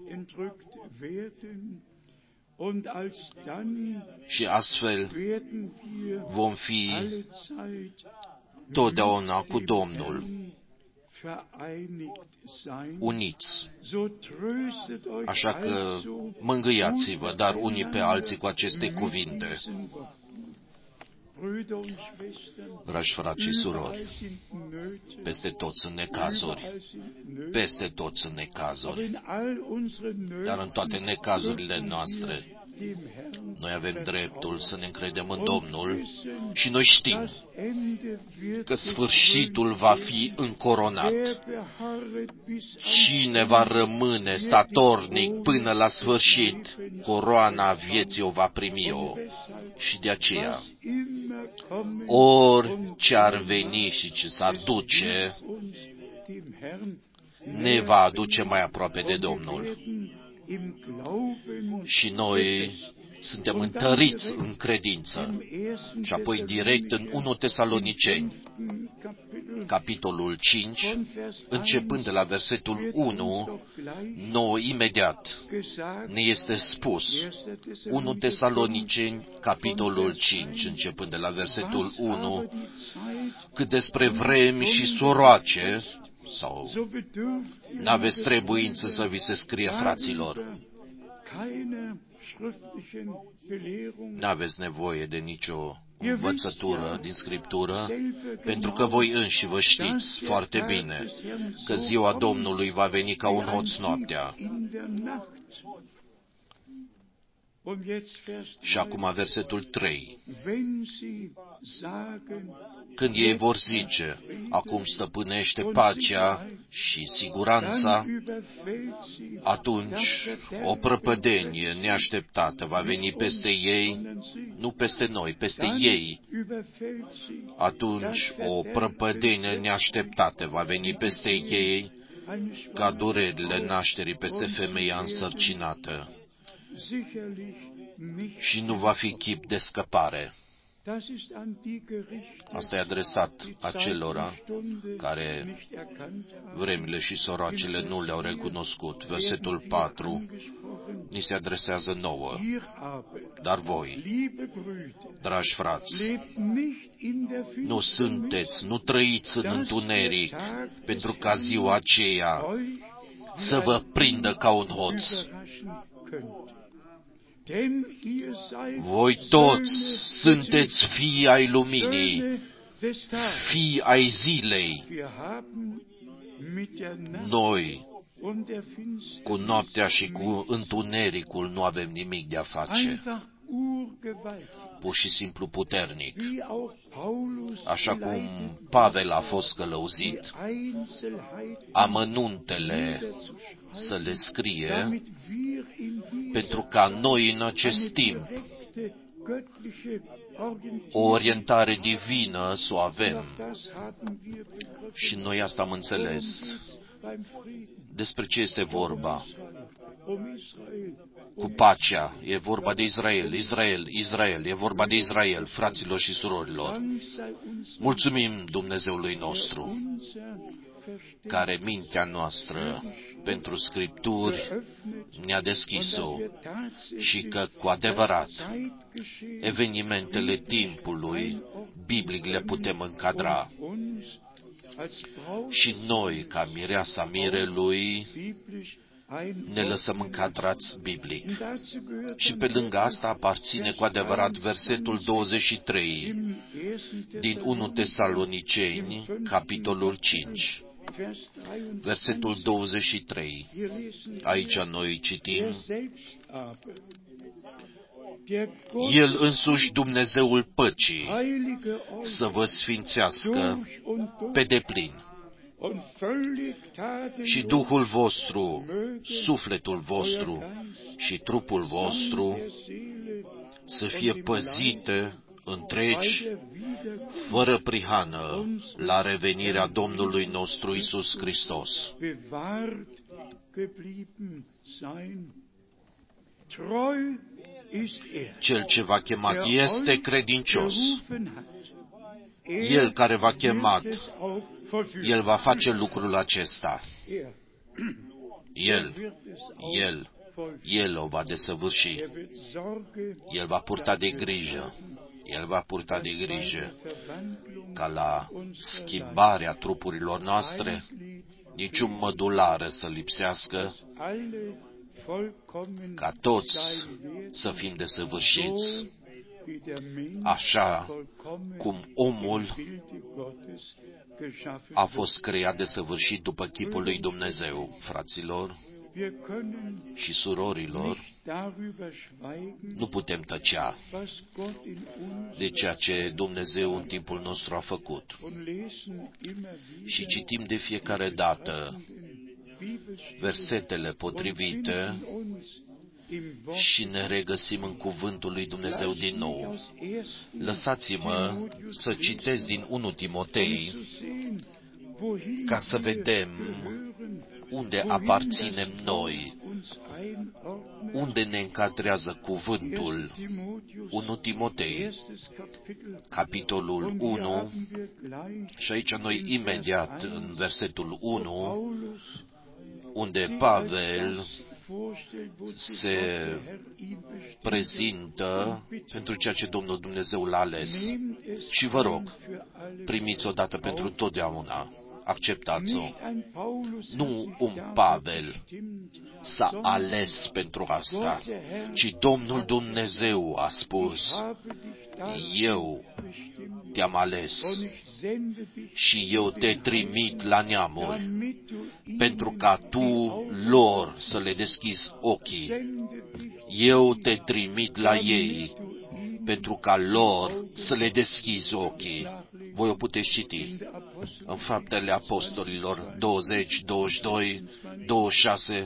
Și astfel vom fi totdeauna cu Domnul uniți. Așa că mângâiați-vă, dar unii pe alții cu aceste cuvinte. Dragi frați și surori, peste tot sunt necazuri, peste tot sunt necazuri, dar în toate necazurile noastre, noi avem dreptul să ne încredem în Domnul și noi știm că sfârșitul va fi încoronat. Cine va rămâne statornic până la sfârșit, coroana vieții o va primi-o. Și de aceea, orice ar veni și ce s-ar duce, ne va aduce mai aproape de Domnul. Și noi suntem întăriți în credință. Și apoi direct în 1 Tesaloniceni, capitolul 5, începând de la versetul 1, nouă imediat ne este spus, 1 Tesaloniceni, capitolul 5, începând de la versetul 1, cât despre vremi și soroace, sau n-aveți trebuință să vi se scrie, fraților. N-aveți nevoie de nicio învățătură din Scriptură, pentru că voi înși vă știți foarte bine că ziua Domnului va veni ca un hoț noaptea. Și acum versetul 3. Când ei vor zice, acum stăpânește pacea și siguranța, atunci o prăpădenie neașteptată va veni peste ei, nu peste noi, peste ei. Atunci o prăpădenie neașteptată va veni peste ei, ca durerile nașterii peste femeia însărcinată. Și nu va fi chip de scăpare. Asta e adresat acelora care vremile și soroacele nu le-au recunoscut. Versetul 4 ni se adresează nouă. Dar voi, dragi frați, nu trăiți în întuneric, pentru ca ziua aceea să vă prindă ca un hoț. Voi toți sunteți fii ai luminii, fii ai zilei. Noi, cu noaptea și cu întunericul, nu avem nimic de a face. Pur și simplu puternic. Așa cum Pavel a fost călăuzit, amănuntele să le scrie, pentru ca noi în acest timp o orientare divină să o avem. Și noi asta am înțeles. Despre ce este vorba? Cu pacea. E vorba de Israel. Israel. E vorba de Israel, fraților și surorilor. Mulțumim Dumnezeului nostru, care mintea noastră pentru Scripturi ne-a deschis-o și că, cu adevărat, evenimentele timpului biblic le putem încadra. Și noi, ca mireasa mirelui, ne lăsăm încadrați biblic. Și pe lângă asta aparține cu adevărat versetul 23 din 1 Tesaloniceni, capitolul 5. Versetul 23. Aici noi citim: El însuși, Dumnezeul păcii, să vă sfințească pe deplin și Duhul vostru, sufletul vostru și trupul vostru să fie păzite întregi, fără prihană, la revenirea Domnului nostru Iisus Hristos. Cel ce v-a chemat este credincios. El care v-a chemat, El va face lucrul acesta. El o va desăvârși. El va purta de grijă. El va purta de grijă ca la schimbarea trupurilor noastre niciun mădular să lipsească, ca toți să fim desăvârșiți, așa cum omul a fost creat desăvârșit după chipul lui Dumnezeu. Fraților și surorilor, nu putem tăcea de ceea ce Dumnezeu în timpul nostru a făcut. Și citim de fiecare dată versetele potrivite și ne regăsim în cuvântul lui Dumnezeu din nou. Lăsați-mă să citesc din 1 Timotei ca să vedem unde aparținem noi, unde ne încadrează cuvântul. 1 Timotei, capitolul 1, și aici noi imediat în versetul 1, unde Pavel se prezintă pentru ceea ce Domnul Dumnezeu l-a ales. Și vă rog, primiți odată pentru totdeauna, acceptați-o. Nu un Pavel s-a ales pentru asta, ci Domnul Dumnezeu a spus: eu te-am ales și eu te trimit la neamuri, pentru ca tu lor să le deschizi ochii. Eu te trimit la ei, pentru ca lor să le deschizi ochii. Voi o puteți citi în Faptele Apostolilor 20, 22, 26,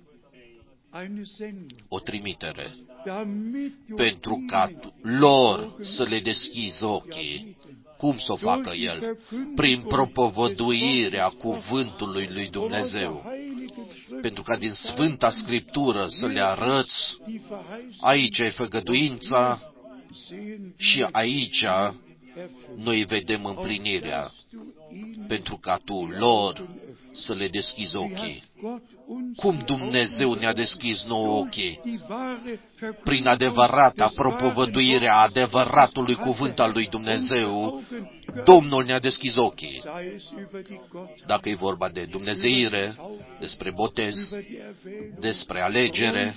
o trimitere, pentru ca lor să le deschizi ochii. Cum să o facă El? Prin propovăduirea cuvântului lui Dumnezeu. Pentru ca din Sfânta Scriptură să le arăți: aici e făgăduința și aici noi vedem împlinirea, pentru ca tu lor să le deschizi ochii. Cum Dumnezeu ne-a deschis nouă ochii? Prin adevărata propovăduire a adevăratului cuvânt al lui Dumnezeu, Domnul ne-a deschis ochii. Dacă e vorba de dumnezeire, despre botez, despre alegere,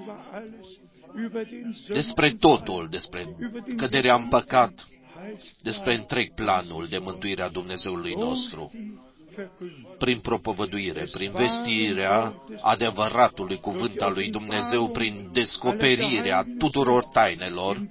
despre totul, despre căderea în păcat, despre întreg planul de mântuire a Dumnezeului nostru. Prin propovăduire, prin vestirea adevăratului cuvânt al lui Dumnezeu, prin descoperirea tuturor tainelor,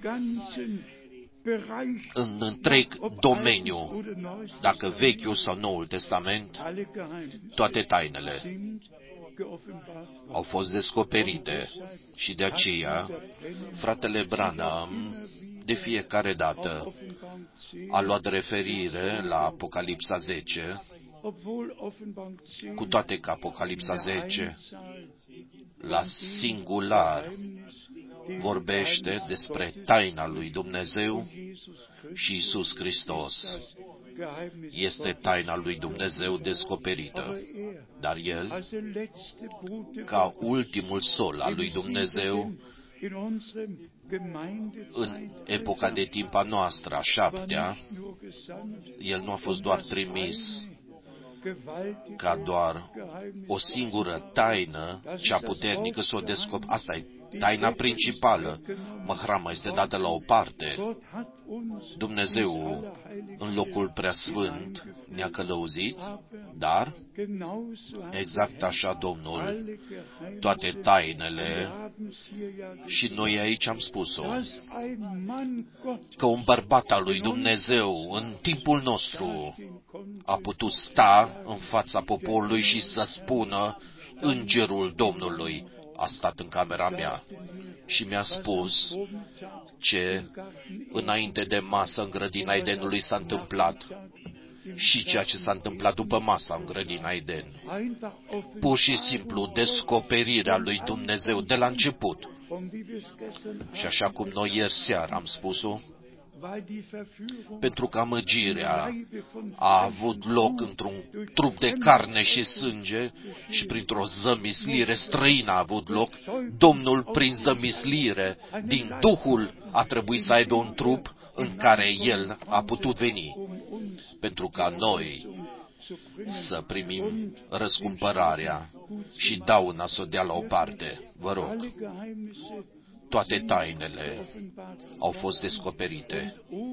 în întreg domeniu, dacă Vechiul sau Noul Testament, toate tainele au fost descoperite. Și de aceea, fratele Branham, de fiecare dată, a luat referire la Apocalipsa 10, cu toate că Apocalipsa 10, la singular, vorbește despre taina lui Dumnezeu și Iisus Hristos. este taina lui Dumnezeu descoperită. Dar El, ca ultimul sol al lui Dumnezeu, în epoca de timp a noastră, a șaptea, El nu a fost doar trimis ca doar o singură taină, cea puternică, să o descoperi. Asta e taina principală. Măhrama este dată la o parte. Dumnezeu, în locul preasfânt, ne-a călăuzit, dar, exact așa, Domnul, toate tainele, și noi aici am spus-o, că un bărbat al lui Dumnezeu, în timpul nostru, a putut sta în fața poporului și să spună: Îngerul Domnului a stat în camera mea și mi-a spus ce înainte de masă în grădina Edenului s-a întâmplat și ceea ce s-a întâmplat după masa în grădina Eden. Pur și simplu descoperirea lui Dumnezeu de la început. Și așa cum noi ieri seară am spus-o, pentru că amăgirea a avut loc într-un trup de carne și sânge și printr-o zămislire străină a avut loc, Domnul, prin zămislire, din Duhul, a trebuit să aibă un trup în care El a putut veni, pentru ca noi să primim răscumpărarea și dauna să o dea la o parte. Vă rog, toate tainele au fost descoperite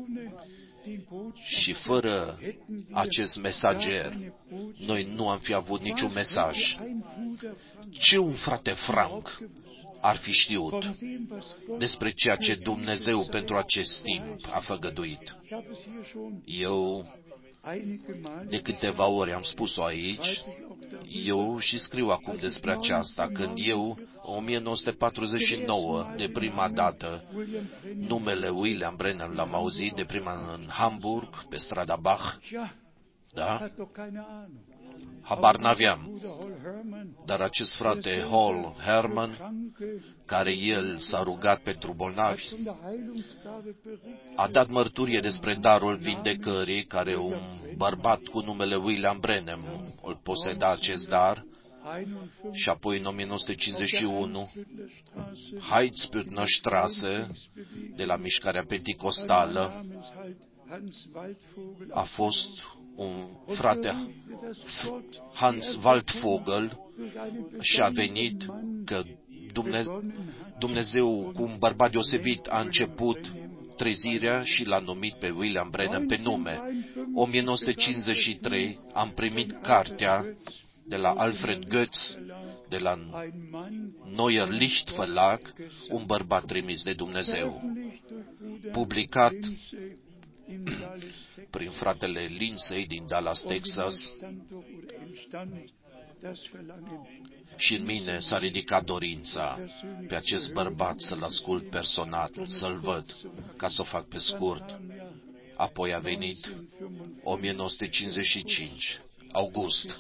și fără acest mesager, noi nu am fi avut niciun mesaj. Ce un frate Frank ar fi știut despre ceea ce Dumnezeu pentru acest timp a făgăduit? Eu de câteva ori am spus-o aici, eu și scriu acum despre aceasta, când eu, în 1949, de prima dată, numele William Branham l-am auzit, de prima în Hamburg, pe strada Bach, da? Habar n-aveam. Dar acest frate Hall Herman, care el s-a rugat pentru bolnavi, a dat mărturie despre darul vindecării, care un bărbat cu numele William Branham îl poseda acest dar, și apoi în 1951, Heizbüttner Straße, de la mișcarea penticostală, a fost un frate, Hans Waldvogel, și a venit că Dumnezeu, cu un bărbat deosebit, a început trezirea și l-a numit pe William Branham pe nume. 1953 am primit cartea de la Alfred Goetz, de la Neuer Licht Verlag, un bărbat trimis de Dumnezeu, publicat prin fratele Lindsay din Dallas, Texas, și în mine s-a ridicat dorința pe acest bărbat să-l ascult personal, să-l văd, ca să o fac pe scurt. Apoi a venit 1955, august.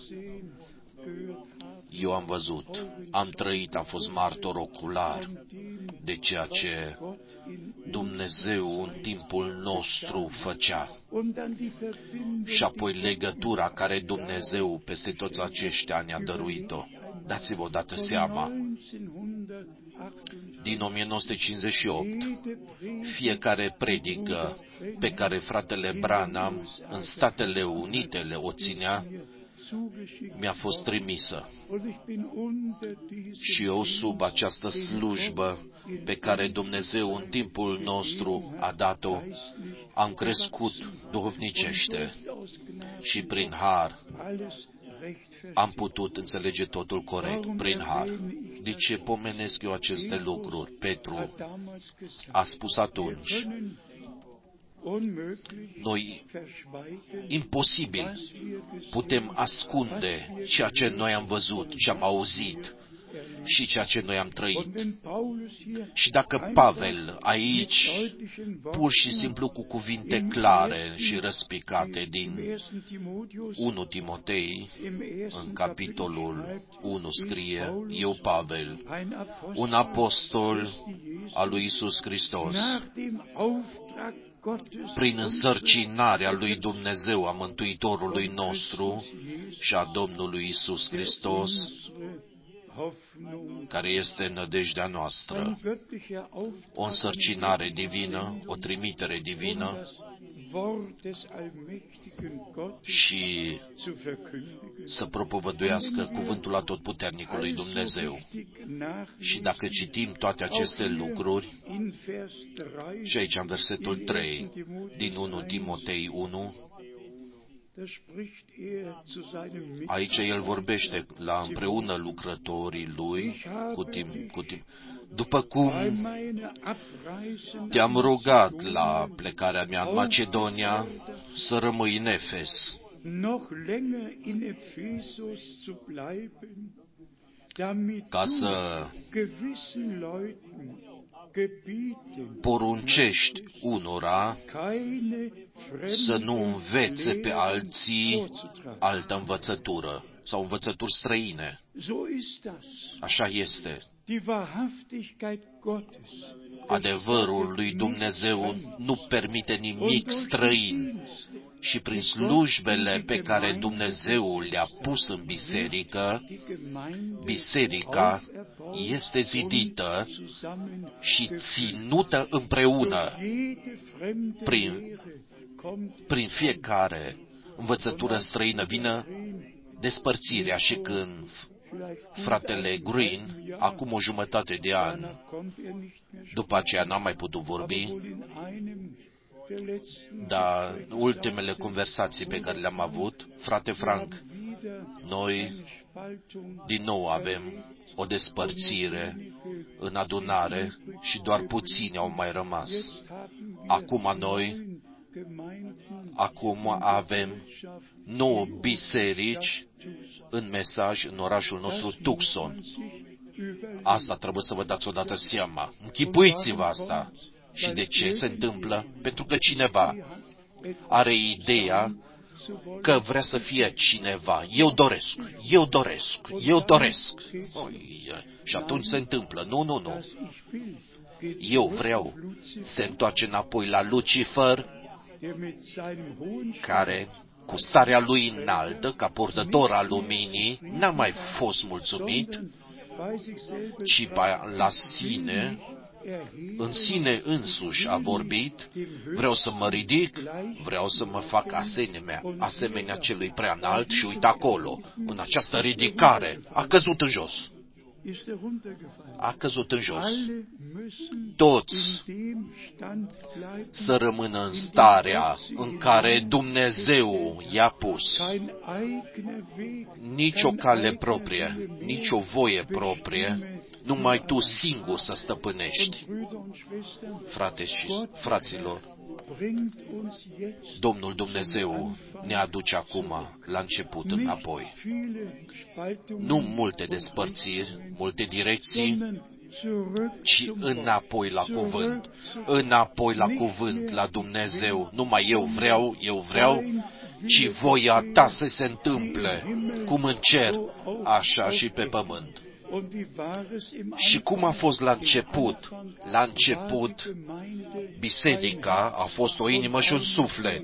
Eu am văzut, am trăit, am fost martor ocular de ceea ce Dumnezeu în timpul nostru făcea. Și apoi legătura care Dumnezeu peste toți acești ani a dăruit-o. Dați-vă odată seama, din 1958, fiecare predică pe care fratele Branham în Statele Unite o ținea, mi-a fost trimisă. Și eu, sub această slujbă pe care Dumnezeu în timpul nostru a dat-o, am crescut duhovnicește și prin har am putut înțelege totul corect, prin har. De ce pomenesc eu aceste lucruri? Petru a spus atunci, noi, imposibil, putem ascunde ceea ce noi am văzut, ce am auzit și ceea ce noi am trăit. Și dacă Pavel aici, pur și simplu cu cuvinte clare și răspicate din 1 Timotei, în capitolul 1 scrie, eu Pavel, un apostol al lui Iisus Hristos, prin însărcinarea lui Dumnezeu, a Mântuitorului nostru și a Domnului Iisus Hristos, care este nădejdea noastră, o însărcinare divină, o trimitere divină și să propovăduiască cuvântul atotputernicului Dumnezeu. Și dacă citim toate aceste lucruri, și aici în versetul 3 din 1 Timotei 1, aici el vorbește la împreună lucrătorii lui cu timp. După cum te-am rugat la plecarea mea în Macedonia să rămâi în Efes, ca să poruncești unora să nu învețe pe alții altă învățătură sau învățături străine. Așa este. Adevărul lui Dumnezeu nu permite nimic străin și prin slujbele pe care Dumnezeu le-a pus în biserică, biserica este zidită și ținută împreună prin fiecare învățătură străină vine despărțirea. Și când fratele Green, acum o jumătate de an, după aceea n-am mai putut vorbi, dar ultimele conversații pe care le-am avut, frate Frank, noi din nou avem o despărțire în adunare și doar puțini au mai rămas. Acum avem 9 biserici în mesaj în orașul nostru Tucson. Asta trebuie să vă dați odată seama. Închipuiți-vă asta. Și de ce se întâmplă? Pentru că cineva are ideea că vrea să fie cineva. Eu doresc. Și atunci se întâmplă. Nu. Eu vreau. Se întoarce înapoi la Lucifer, care, cu starea lui înaltă, ca purtător al luminii, n-a mai fost mulțumit, ci la sine, în sine însuși a vorbit: vreau să mă ridic, vreau să mă fac asemenea celui prea înalt, și uite acolo, în această ridicare, a căzut în jos. Toți să rămână în starea în care Dumnezeu i-a pus. Nici o cale proprie, nici o voie proprie, numai tu singur să stăpânești. Frate și fraților, Domnul Dumnezeu ne aduce acum la început înapoi. Nu multe despărțiri, multe direcții, ci înapoi la cuvânt, la Dumnezeu. Numai eu vreau, ci voia ta să se întâmple, cum în cer, așa și pe pământ. Și cum a fost la început? La început, biserica a fost o inimă și un suflet.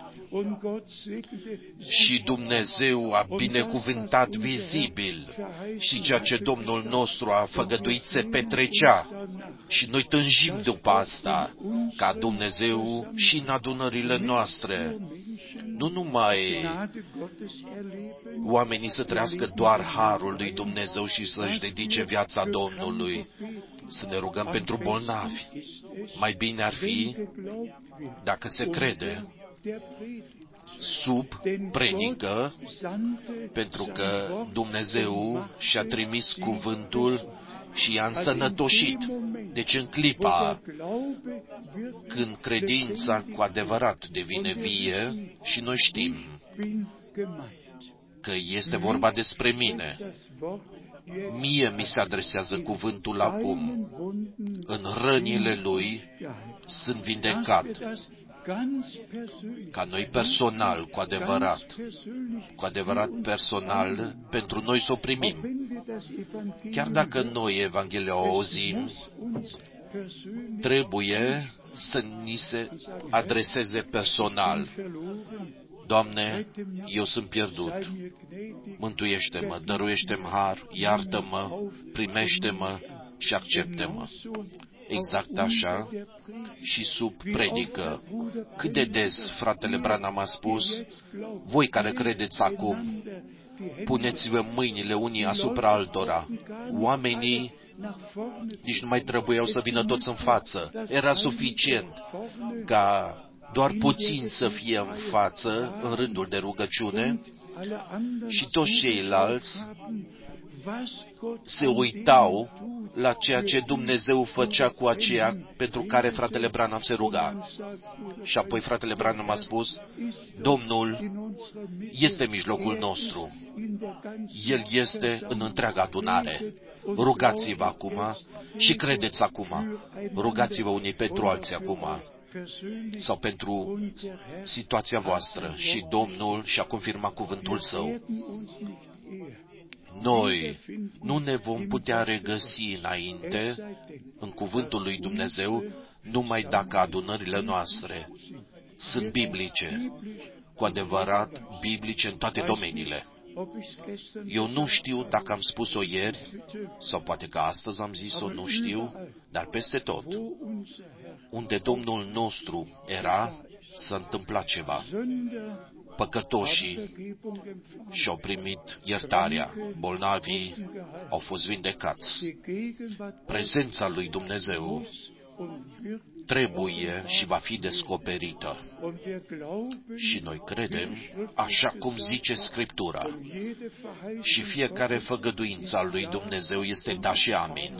Și Dumnezeu a binecuvântat vizibil și ceea ce Domnul nostru a făgăduit se petrecea. Și noi tânjim după asta, ca Dumnezeu și în adunările noastre, nu numai oamenii să trăiască doar harul lui Dumnezeu și să-și dedice viața Domnului, să ne rugăm pentru bolnavi. Mai bine ar fi dacă se crede sub predică, pentru că Dumnezeu și-a trimis cuvântul și i-a însănătoșit. Deci în clipa când credința cu adevărat devine vie, și noi știm că este vorba despre mine, mie mi se adresează cuvântul acum, în rănile lui sunt vindecat. Ca noi personal, cu adevărat personal, pentru noi să o primim. Chiar dacă noi Evanghelia o auzim, trebuie să ni se adreseze personal. Doamne, eu sunt pierdut, mântuiește-mă, dăruiește-mi har, iartă-mă, primește-mă și acceptă-mă. Exact așa și sub predică. Cât de des fratele Branham a spus, voi care credeți acum, puneți-vă mâinile unii asupra altora. Oamenii nici nu mai trebuiau să vină toți în față. Era suficient ca doar puțini să fie în față, în rândul de rugăciune, și toți ceilalți se uitau la ceea ce Dumnezeu făcea cu aceia pentru care fratele Branham se ruga. Și apoi fratele Branham a spus, Domnul este în mijlocul nostru. El este în întreaga adunare. Rugați-vă acum și credeți acum. Rugați-vă unii pentru alții acum sau pentru situația voastră și Domnul și-a confirmat cuvântul Său. Noi nu ne vom putea regăsi înainte în cuvântul lui Dumnezeu numai dacă adunările noastre sunt biblice, cu adevărat biblice în toate domeniile. Eu nu știu dacă am spus-o ieri, sau poate că astăzi am zis-o, nu știu, dar peste tot, unde Domnul nostru era, s-a întâmplat ceva. Păcătoșii și-au primit iertarea, bolnavii au fost vindecați. Prezența lui Dumnezeu trebuie și va fi descoperită. Și noi credem, așa cum zice Scriptura, și fiecare făgăduință a lui Dumnezeu este da și amin.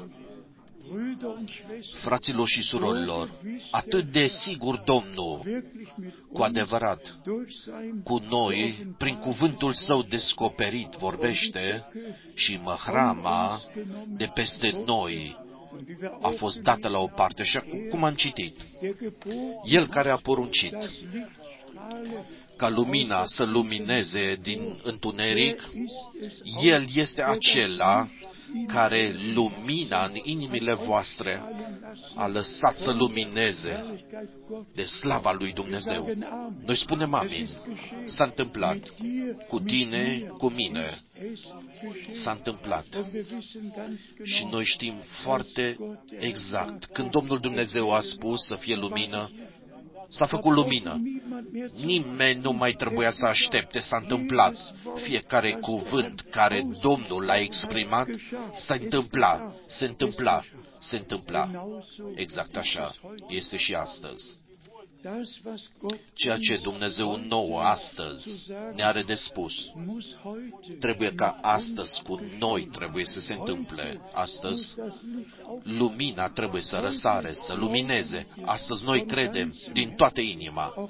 Fraților și surorilor, atât de sigur Domnul, cu adevărat, cu noi, prin cuvântul Său descoperit, vorbește și măhrama de peste noi a fost dată la o parte. Și cum am citit, El care a poruncit ca lumina să lumineze din întuneric, El este acela care lumina în inimile voastre a lăsat să lumineze de slava lui Dumnezeu. Noi spunem amin. S-a întâmplat cu tine, cu mine. S-a întâmplat. Și noi știm foarte exact. Când Domnul Dumnezeu a spus să fie lumină, s-a făcut lumină. Nimeni nu mai trebuia să aștepte, s-a întâmplat. Fiecare cuvânt care Domnul l-a exprimat, se întâmpla. Exact așa este și astăzi. Ceea ce Dumnezeu nouă astăzi ne are de spus, trebuie ca astăzi cu noi trebuie să se întâmple. Astăzi lumina trebuie să răsare, să lumineze. Astăzi noi credem din toată inima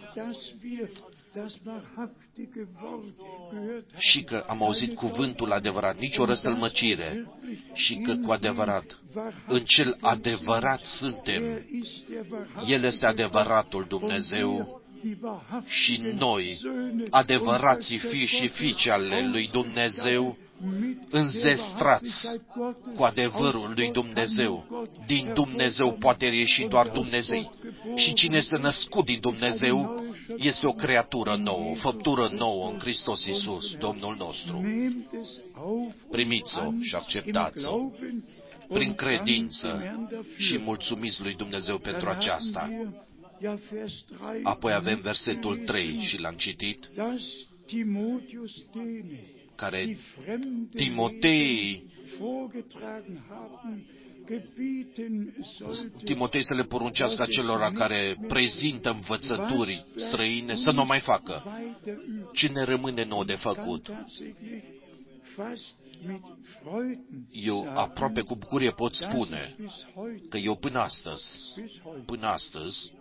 și că am auzit cuvântul adevărat, nicio răstălmăcire, și că cu adevărat, în cel adevărat suntem. El este adevăratul Dumnezeu și noi, adevărații fii și fiice ale lui Dumnezeu, înzestrați cu adevărul lui Dumnezeu. Din Dumnezeu poate ieși doar Dumnezeu. Și cine este născut din Dumnezeu este o creatură nouă, o făptură nouă în Hristos Iisus, Domnul nostru. Primiți-o și acceptați-o prin credință și mulțumiți lui Dumnezeu pentru aceasta. Apoi avem versetul 3 și l-am citit, care Timotei să le poruncească acelora care prezintă învățături străine să nu mai facă. Ce ne rămâne nouă de făcut? Eu aproape cu bucurie pot spune că eu până astăzi,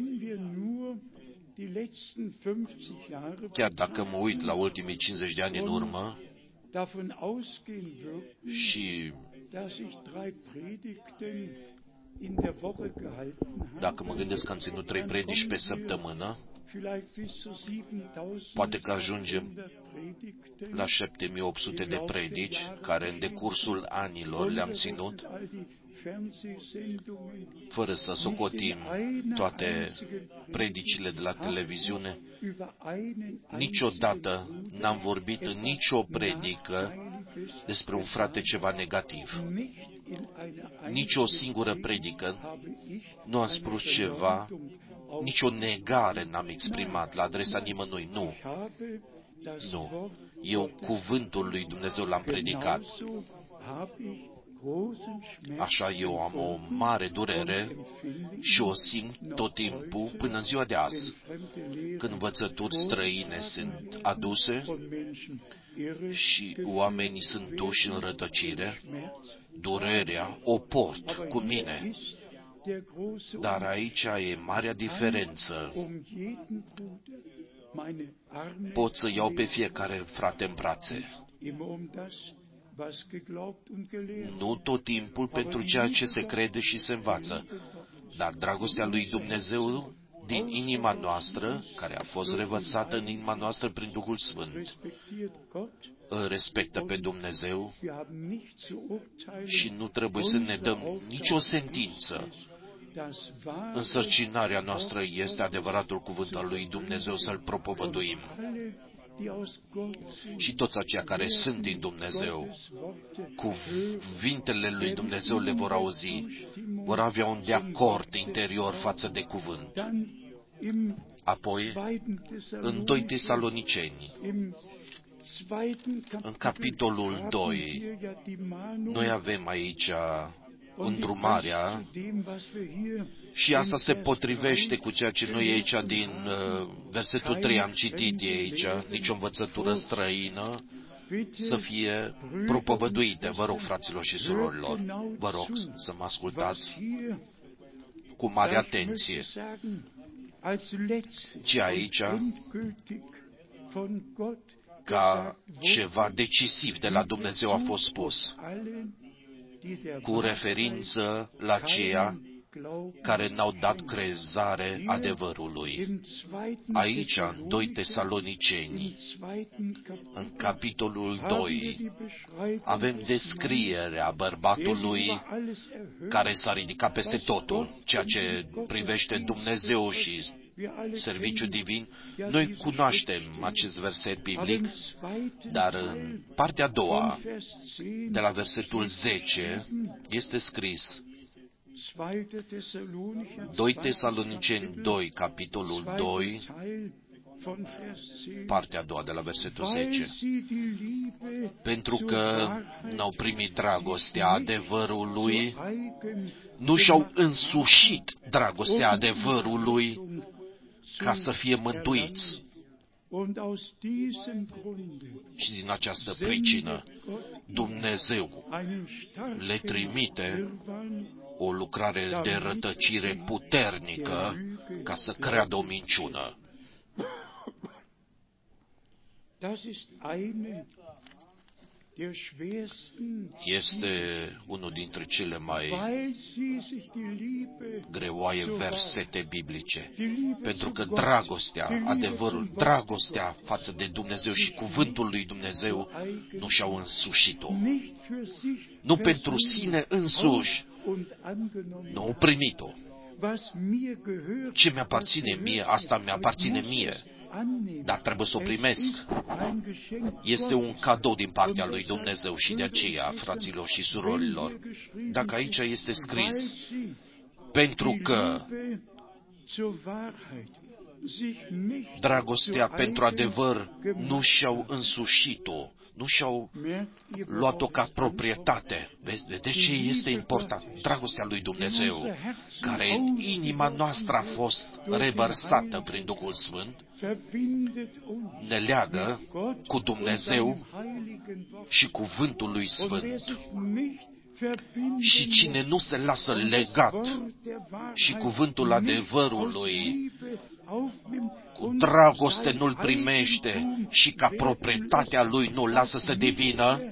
chiar dacă mă uit la ultimii 50 de ani în urmă și dacă mă gândesc că am ținut 3 predici pe săptămână, poate că ajungem la 7800 de predici care în decursul anilor le-am ținut fără să socotim toate predicile de la televiziune, niciodată n-am vorbit în nicio predică despre un frate ceva negativ. Nici o singură predică nu am spus ceva, nici o negare n-am exprimat la adresa nimănui. Nu. Nu. Eu cuvântul lui Dumnezeu l-am predicat. Așa eu am o mare durere și o simt tot timpul până în ziua de azi, când învățături străine sunt aduse și oamenii sunt duși în rătăcire. Durerea o port cu mine. Dar aici e marea diferență. Pot să iau pe fiecare frate în brațe. Nu tot timpul pentru ceea ce se crede și se învață, dar dragostea lui Dumnezeu din inima noastră, care a fost revărsată în inima noastră prin Duhul Sfânt, îl respectă pe Dumnezeu și nu trebuie să ne dăm nicio sentință. Însărcinarea noastră este adevăratul cuvânt al lui Dumnezeu să-l propovăduim. Și toți aceia care sunt din Dumnezeu, cuvintele lui Dumnezeu le vor auzi, vor avea un deacord interior față de cuvânt. Apoi, în 2 Tesaloniceni, în capitolul 2, noi avem aici îndrumarea și asta se potrivește cu ceea ce noi aici din versetul 3 am citit aici, nicio învățătură străină să fie propovăduită. Vă rog, fraților și surorilor, vă rog să mă ascultați cu mare atenție. Ce aici, ca ceva decisiv de la Dumnezeu a fost spus, cu referință la ceea care n-au dat crezare adevărului. Aici, în 2 Tesaloniceni, în capitolul 2, avem descrierea bărbatului care s-a ridicat peste totul, ceea ce privește Dumnezeu și serviciul divin. Noi cunoaștem acest verset biblic, dar în partea a doua, de la versetul 10, este scris 2 Tesaloniceni 2, capitolul 2, partea a doua, de la versetul 10. Pentru că n-au primit dragostea adevărului, nu și-au însușit dragostea adevărului ca să fie mântuiți. Și din această pricină, Dumnezeu le trimite o lucrare de rătăcire puternică ca să creadă o minciună. Este unul dintre cele mai greoaie versete biblice, pentru că dragostea, adevărul, dragostea față de Dumnezeu și cuvântul lui Dumnezeu nu și-au însușit-o. Nu pentru sine însuși, nu au primit-o. Ce mi-aparține mie, asta mi-aparține mie. Dar trebuie să o primesc. Este un cadou din partea lui Dumnezeu și de aceea, fraților și surorilor, dacă aici este scris, pentru că dragostea pentru adevăr nu și-au însușit-o, nu și-au luat-o ca proprietate. Vedeți ce este important? Dragostea lui Dumnezeu, care în inima noastră a fost revărsată prin Duhul Sfânt, ne leagă cu Dumnezeu și cuvântul lui Sfânt. Și cine nu se lasă legat și cuvântul adevărului cu dragoste nu-l primește și ca proprietatea lui nu-l lasă să devină,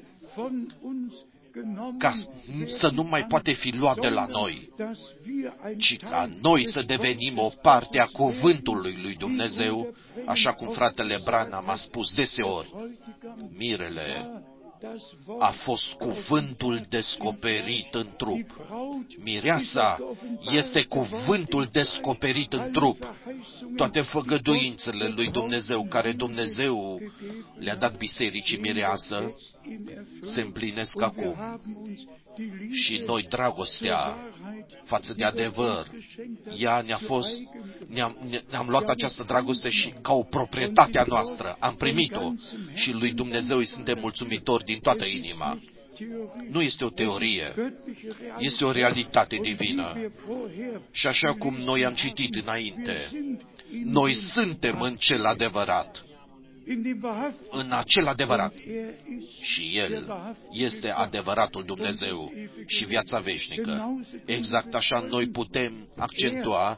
ca să nu mai poate fi luat de la noi, ci ca noi să devenim o parte a cuvântului lui Dumnezeu, așa cum fratele Branham a spus deseori. Mirele a fost cuvântul descoperit în trup. Mireasa este cuvântul descoperit în trup. Toate făgăduințele lui Dumnezeu, care Dumnezeu le-a dat bisericii mireasă, se împlinesc acum. Și noi, dragostea față de adevăr, ea ne-am luat această dragoste și ca o proprietate a noastră, am primit-o și lui Dumnezeu îi suntem mulțumitori din toată inima. Nu este o teorie, este o realitate divină. Și așa cum noi am citit înainte, noi suntem în cel adevărat. În acel adevărat. Și El este adevăratul Dumnezeu și viața veșnică. Exact așa noi putem accentua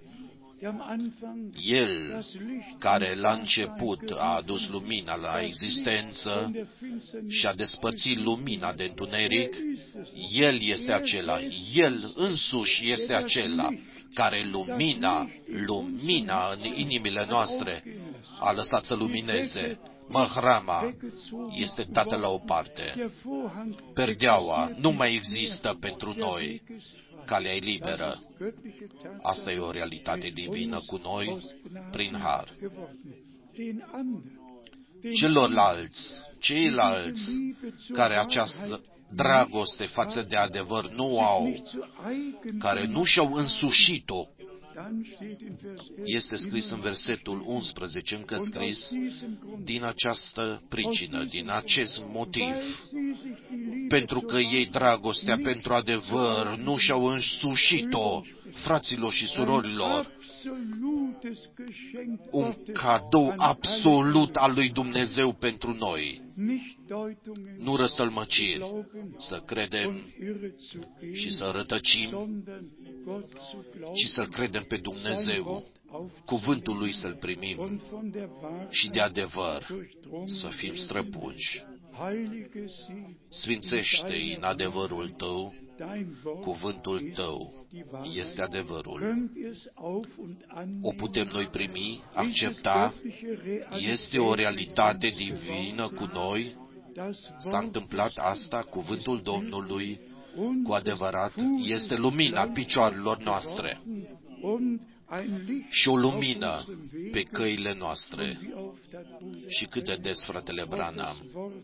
El, care la început a adus lumina la existență și a despărțit lumina de întuneric, El este acela, El însuși este acela care lumina în inimile noastre a lăsat să lumineze. Mahrama este dată la o parte. Perdeaua nu mai există pentru noi. Calea e liberă. Asta e o realitate divină cu noi prin har. Ceilalți care această dragoste față de adevăr nu au, care nu și-au însușit-o, este scris în versetul 11, încă scris, din această pricină, din acest motiv, pentru că ei dragostea pentru adevăr nu și-au însușit-o, fraților și surorilor, un cadou absolut al lui Dumnezeu pentru noi. Nu răstălmăciri, să credem și să rătăcim, ci să-L credem pe Dumnezeu, cuvântul Lui să-L primim și de adevăr să fim străpunși. Sfințește-i în adevărul Tău, cuvântul Tău este adevărul. O putem noi primi, accepta, este o realitate divină cu noi. S-a întâmplat asta, cuvântul Domnului, cu adevărat, este lumina picioarelor noastre și o lumină pe căile noastre. Și cât de des fratele Branham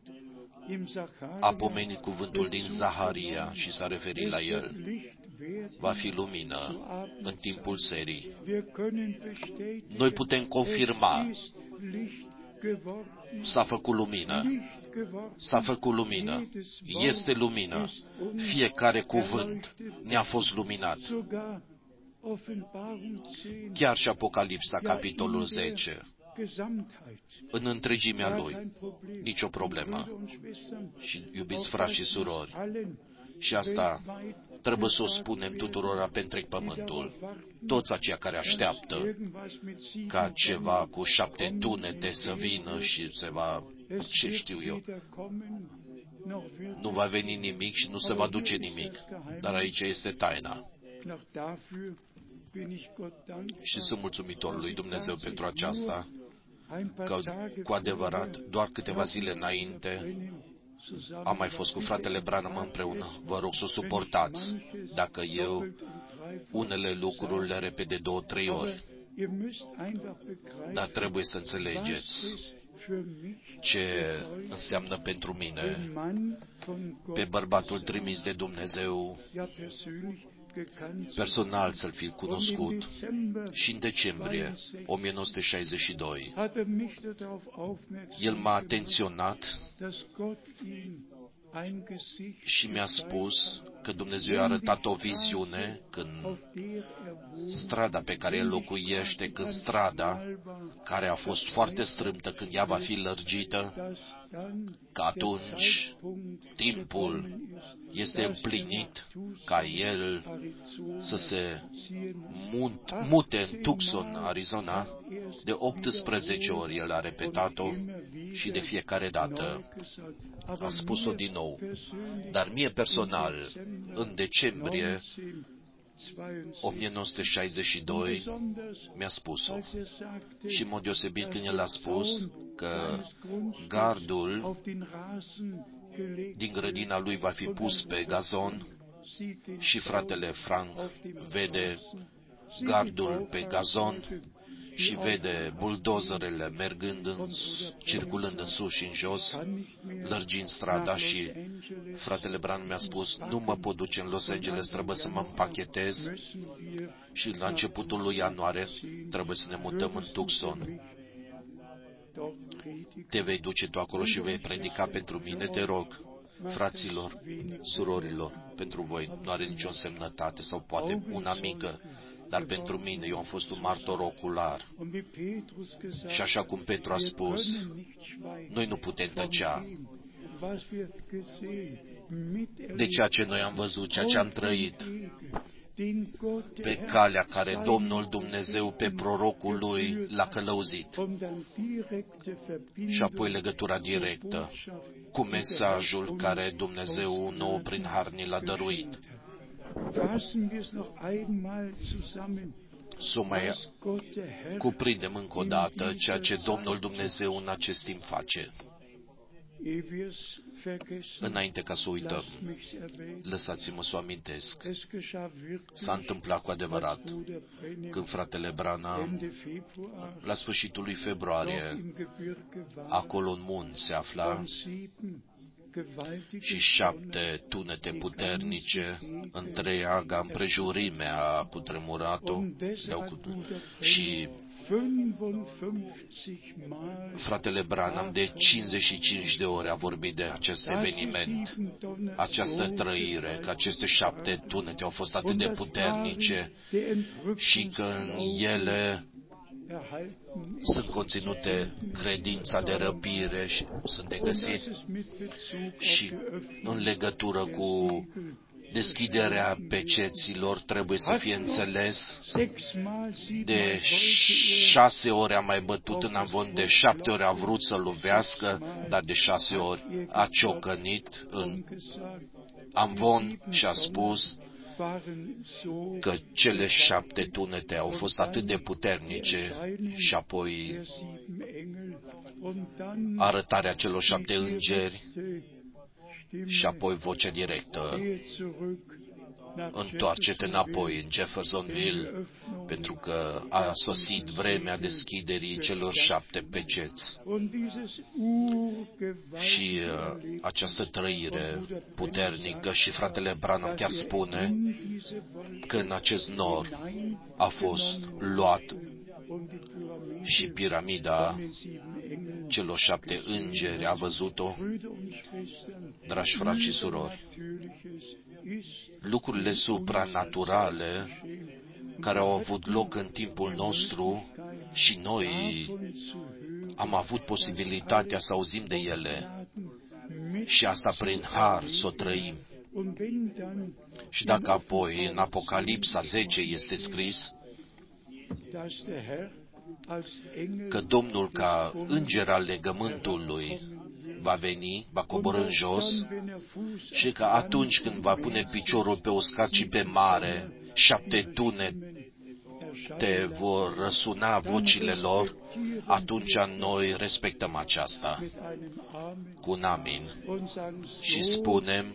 a pomenit cuvântul din Zaharia și s-a referit la el. Va fi lumină în timpul serii. Noi putem confirma, s-a făcut lumină. S-a făcut lumină. Este lumină. Fiecare cuvânt ne-a fost luminat. Chiar și Apocalipsa, capitolul 10. În întregimea lui. Nicio problemă. Și iubiți frați și surori, și asta trebuie să o spunem tuturora pe întreg pământul. Toți aceia care așteaptă ca ceva cu 7 tunete să vină și se va, ce știu eu, nu va veni nimic și nu se va duce nimic. Dar aici este taina. Și sunt mulțumitor lui Dumnezeu pentru aceasta, că cu adevărat, doar câteva zile înainte, am mai fost cu fratele Branham împreună. Vă rog să o suportați dacă eu unele lucruri le repet de 2-3 ori. Dar trebuie să înțelegeți ce înseamnă pentru mine pe bărbatul trimis de Dumnezeu, personal să-l fi cunoscut, și în decembrie 1962 el m-a atenționat și mi-a spus că Dumnezeu i-a arătat o viziune când strada pe care el locuiește, când strada care a fost foarte strâmtă, când ea va fi lărgită, că atunci timpul este împlinit ca el să se mute în Tucson, Arizona. De 18 ori el a repetat-o și de fiecare dată a spus-o din nou. Dar mie personal, în decembrie 1962 mi-a spus-o. Și în mod deosebit când el a spus că gardul din grădina lui va fi pus pe gazon și fratele Frank vede gardul pe gazon și vede buldozerele mergând, circulând în sus și în jos, lărgind strada, și fratele Branham mi-a spus, nu mă pot duce în Los Angeles, trebuie să mă împachetez și la începutul lui ianuarie trebuie să ne mutăm în Tucson. Te vei duce tu acolo și vei predica pentru mine, te rog. Fraților, surorilor, pentru voi nu are nicio însemnătate sau poate una mică, dar pentru mine, eu am fost un martor ocular. Și așa cum Petru a spus, noi nu putem tăcea de ceea ce noi am văzut, ceea ce am trăit, pe calea care Domnul Dumnezeu pe prorocul lui l-a călăuzit. Și apoi legătura directă cu mesajul care Dumnezeu nouă prin har ni l-a dăruit. Să mai cuprindem încă o dată ceea ce Domnul Dumnezeu în acest timp face. Înainte ca să uităm, lăsați-mă să o amintesc. S-a întâmplat cu adevărat când fratele Branham, la sfârșitul lui februarie, acolo în munți se afla și 7 tunete puternice, întreaga împrejurime a cutremurat-o și fratele Branham de 55 de ore a vorbit de acest eveniment, această trăire, că aceste 7 tunete au fost atât de puternice și că în ele sunt conținute credința de răpire și sunt de găsit și în legătură cu deschiderea peceților trebuie să fie înțeles. De 6 ori a mai bătut în amvon, de 7 ori a vrut să lovească, dar de 6 ori a ciocănit în amvon și a spus că cele 7 tunete au fost atât de puternice și apoi arătarea celor 7 îngeri și apoi vocea directă, întoarce-te înapoi în Jeffersonville, pentru că a sosit vremea deschiderii celor 7 peceți. Și această trăire puternică, și fratele Branham chiar spune că în acest nor a fost luat și piramida celor 7 îngeri, a văzut-o. Dragi frați și surori, lucrurile supranaturale care au avut loc în timpul nostru și noi am avut posibilitatea să auzim de ele și asta prin har să o trăim. Și dacă apoi în Apocalipsa 10 este scris că Domnul ca înger al legământului va veni, va coborî în jos și că atunci când va pune piciorul pe uscat și pe mare, 7 tunete vor răsuna vocile lor, atunci noi respectăm aceasta cu un amin și spunem,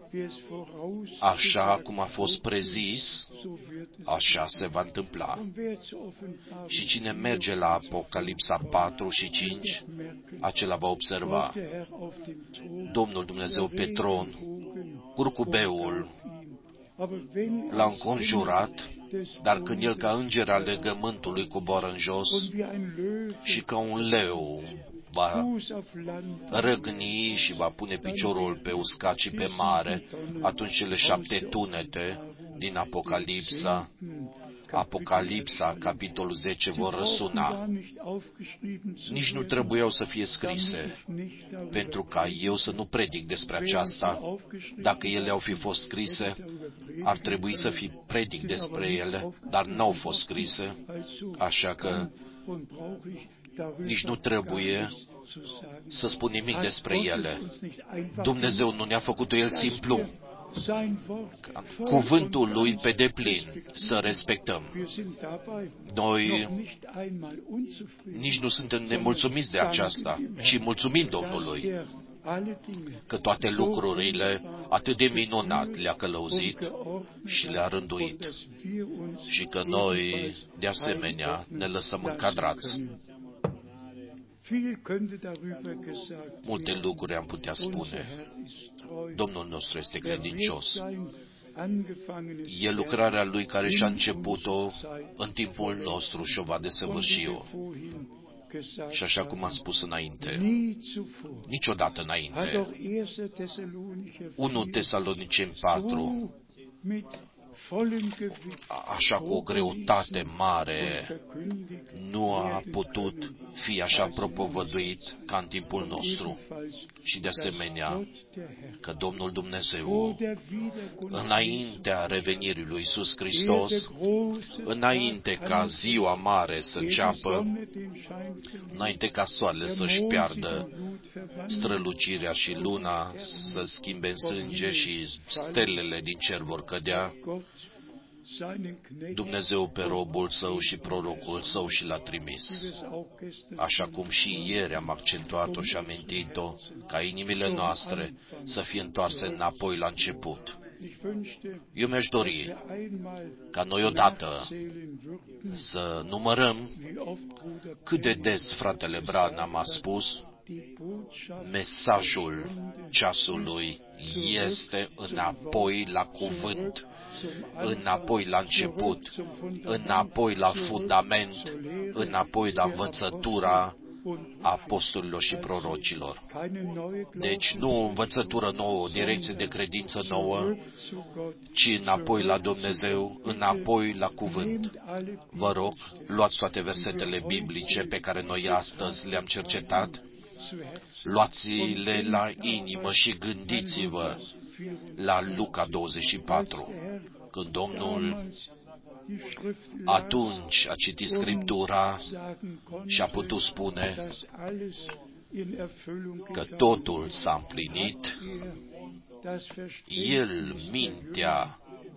așa cum a fost prezis, așa se va întâmpla. Și cine merge la Apocalipsa 4 și 5, acela va observa Domnul Dumnezeu pe tron, curcubeul l-a înconjurat, dar când el ca înger al legământului coboară în jos și ca un leu va răgni și va pune piciorul pe uscat și pe mare, atunci cele 7 tunete din Apocalipsa, capitolul 10, vor răsuna. Nici nu trebuiau să fie scrise, pentru ca eu să nu predic despre aceasta. Dacă ele au fi fost scrise, ar trebui să fi predic despre ele, dar n-au fost scrise, așa că nici nu trebuie să spun nimic despre ele. Dumnezeu nu ne-a făcut-o El simplu. Cuvântul Lui pe deplin, să respectăm. Noi nici nu suntem nemulțumiți de aceasta, ci mulțumim Domnului, că toate lucrurile atât de minunat le-a călăuzit și le-a rânduit și că noi, de asemenea, ne lăsăm încadrați. Multe lucruri am putea spune. Domnul nostru este credincios. E lucrarea Lui care și-a început-o în timpul nostru și o va desăvârși-o. Și așa cum am spus înainte, niciodată înainte, 1 Tesaloniceni 4, așa cu o greutate mare, nu a putut fi așa propovăduit ca în timpul nostru. Și de asemenea, că Domnul Dumnezeu, înaintea revenirii lui Iisus Hristos, înainte ca ziua mare să înceapă, înainte ca soarele să-și piardă strălucirea și luna să schimbe în sânge și stelele din cer vor cădea, Dumnezeu pe robul Său și prorocul Său și l-a trimis. Așa cum și ieri am accentuat-o și amintit-o, ca inimile noastre să fie întoarse înapoi la început. Eu mi-aș dori ca noi odată să numărăm cât de des fratele Branham a spus: mesajul ceasului este înapoi la cuvânt, înapoi la început, înapoi la fundament, înapoi la învățătura apostolilor și prorocilor. Deci nu o învățătură nouă, o direcție de credință nouă, ci înapoi la Dumnezeu, înapoi la cuvânt. Vă rog, luați toate versetele biblice pe care noi astăzi le-am cercetat, luați-le la inimă și gândiți-vă la Luca 24, când Domnul atunci a citit Scriptura și a putut spune că totul s-a împlinit. El, mintea,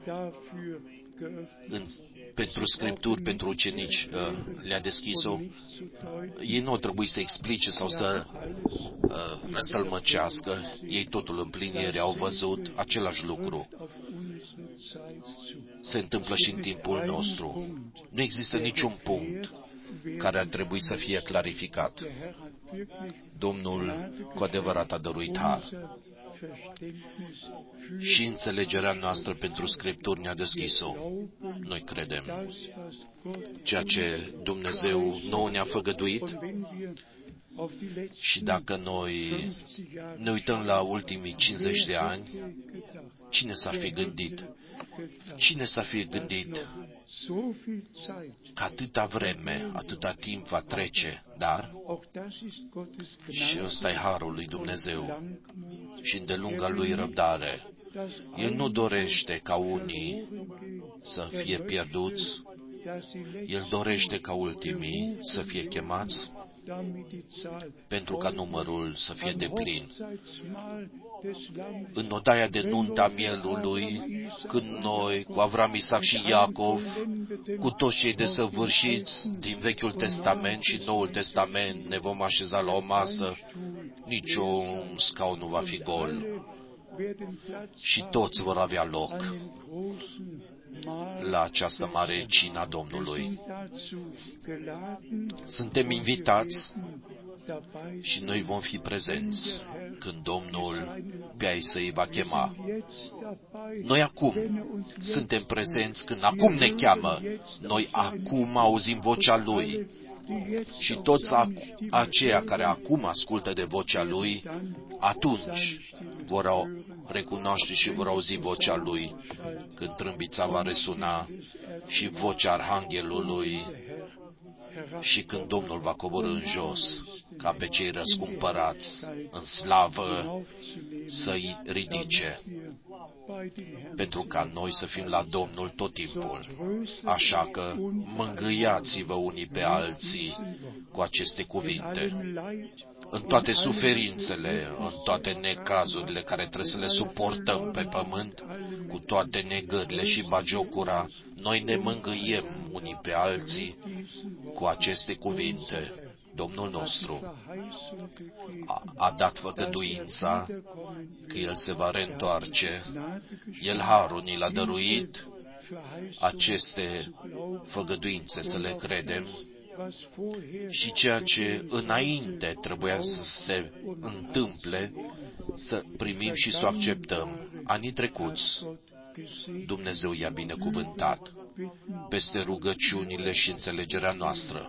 pentru Scripturi, pentru ucenici, le-a deschis-o. Ei nu au trebuit să explice sau să răstălmăcească. Ei totul împlinirea au văzut același lucru. Se întâmplă și în timpul nostru. Nu există niciun punct care ar trebui să fie clarificat. Domnul cu adevărat a dăruit har. Și înțelegerea noastră pentru Scripturi ne-a deschis-o. Noi credem ceea ce Dumnezeu nouă ne-a făgăduit. Și dacă noi ne uităm la ultimii 50 de ani, cine s-ar fi gândit? Cine s-ar fi gândit că atâta vreme, atâta timp va trece, dar și ăsta e harul lui Dumnezeu și îndelunga lui răbdare. El nu dorește ca unii să fie pierduți, El dorește ca ultimii să fie chemați, pentru ca numărul să fie deplin. În odaia de nunta mielului, când noi, cu Avram, Isaac și Iacov, cu toți cei desăvârșiți din Vechiul Testament și Noul Testament, ne vom așeza la o masă, niciun scaun nu va fi gol și toți vor avea loc la această mare cină a Domnului. Suntem invitați și noi vom fi prezenți când Domnul pe ai săi va chema. Noi acum suntem prezenți când acum ne cheamă. Noi acum auzim vocea Lui. Și toți aceia care acum ascultă de vocea Lui, atunci vor recunoaște și vor auzi vocea Lui când trâmbița va resuna și vocea Arhanghelului și când Domnul va coborî în jos ca pe cei răscumpărați în slavă să-i ridice, pentru ca noi să fim la Domnul tot timpul. Așa că mângâiați-vă unii pe alții cu aceste cuvinte. În toate suferințele, în toate necazurile care trebuie să le suportăm pe pământ, cu toate negările și bagiocura, noi ne mângâiem unii pe alții cu aceste cuvinte. Domnul nostru a dat făgăduința că El se va reîntoarce, El harul ni l-a dăruit, aceste făgăduințe să le credem și ceea ce înainte trebuia să se întâmple, să primim și să o acceptăm. Anii trecuți, Dumnezeu i-a binecuvântat peste rugăciunile și înțelegerea noastră.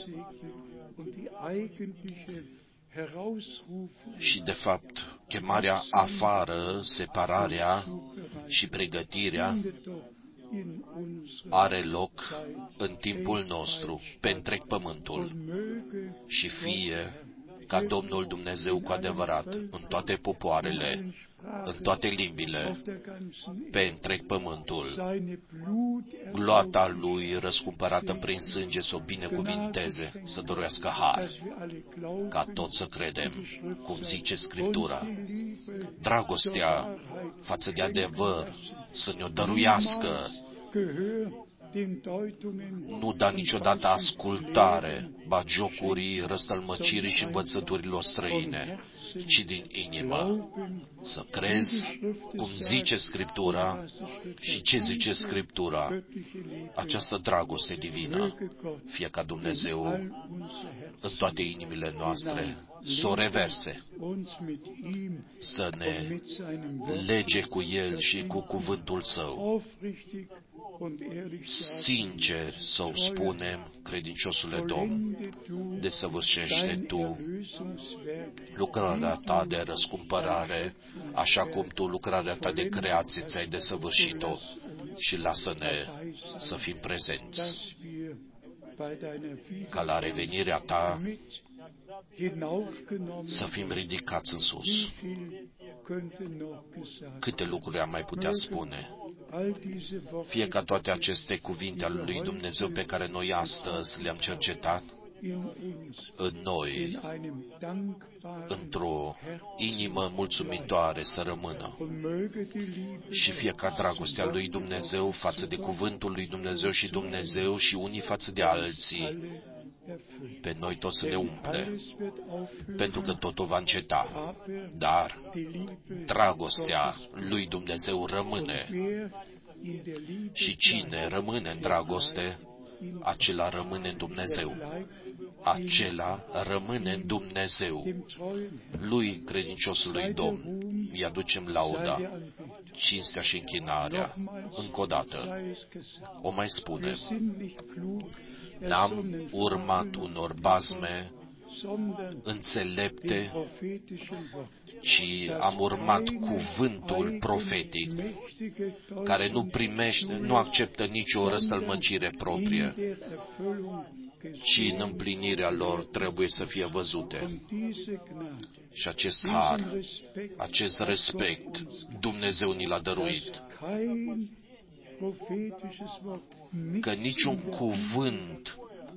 Și, de fapt, chemarea afară, separarea și pregătirea are loc în timpul nostru, pe întreg pământul. Și fie ca Domnul Dumnezeu cu adevărat, în toate popoarele, în toate limbile, pe întreg pământul, gloata Lui răscumpărată prin sânge să o binecuvinteze, să dăruiască har, ca toți să credem, cum zice Scriptura. Dragostea față de adevăr să ne-o dăruiască, nu da niciodată ascultare bagiocurii, răstălmăcirii și învățăturilor străine, ci din inimă să crezi cum zice Scriptura și ce zice Scriptura. Această dragoste divină, fie ca Dumnezeu în toate inimile noastre să o reverse, să ne lege cu El și cu cuvântul Său. Sincer să o spunem, credinciosule Domn, desăvârșește Tu lucrarea Ta de răscumpărare, așa cum Tu lucrarea Ta de creație ți-ai desăvârșit-o, și lasă-ne să fim prezenți, ca la revenirea Ta să fim ridicați în sus. Câte lucruri am mai putea spune? Fie ca toate aceste cuvinte ale lui Dumnezeu pe care noi astăzi le-am cercetat în noi, într-o inimă mulțumitoare să rămână. Și fie ca dragostea lui Dumnezeu față de cuvântul lui Dumnezeu și unii față de alții, pe noi toți să ne umple, pentru că totul va înceta. Dar dragostea lui Dumnezeu rămâne. Și cine rămâne în dragoste, acela rămâne în Dumnezeu. Acela rămâne în Dumnezeu. Lui, credinciosului Domn, îi aducem lauda, cinstea și închinarea. Încă o dată, o mai spunem, n-am urmat unor bazme înțelepte, ci am urmat cuvântul profetic, care nu acceptă nicio răstălmăcire proprie, ci în împlinirea lor trebuie să fie văzute. Și acest har, acest respect, Dumnezeu ni l-a dăruit. Că niciun cuvânt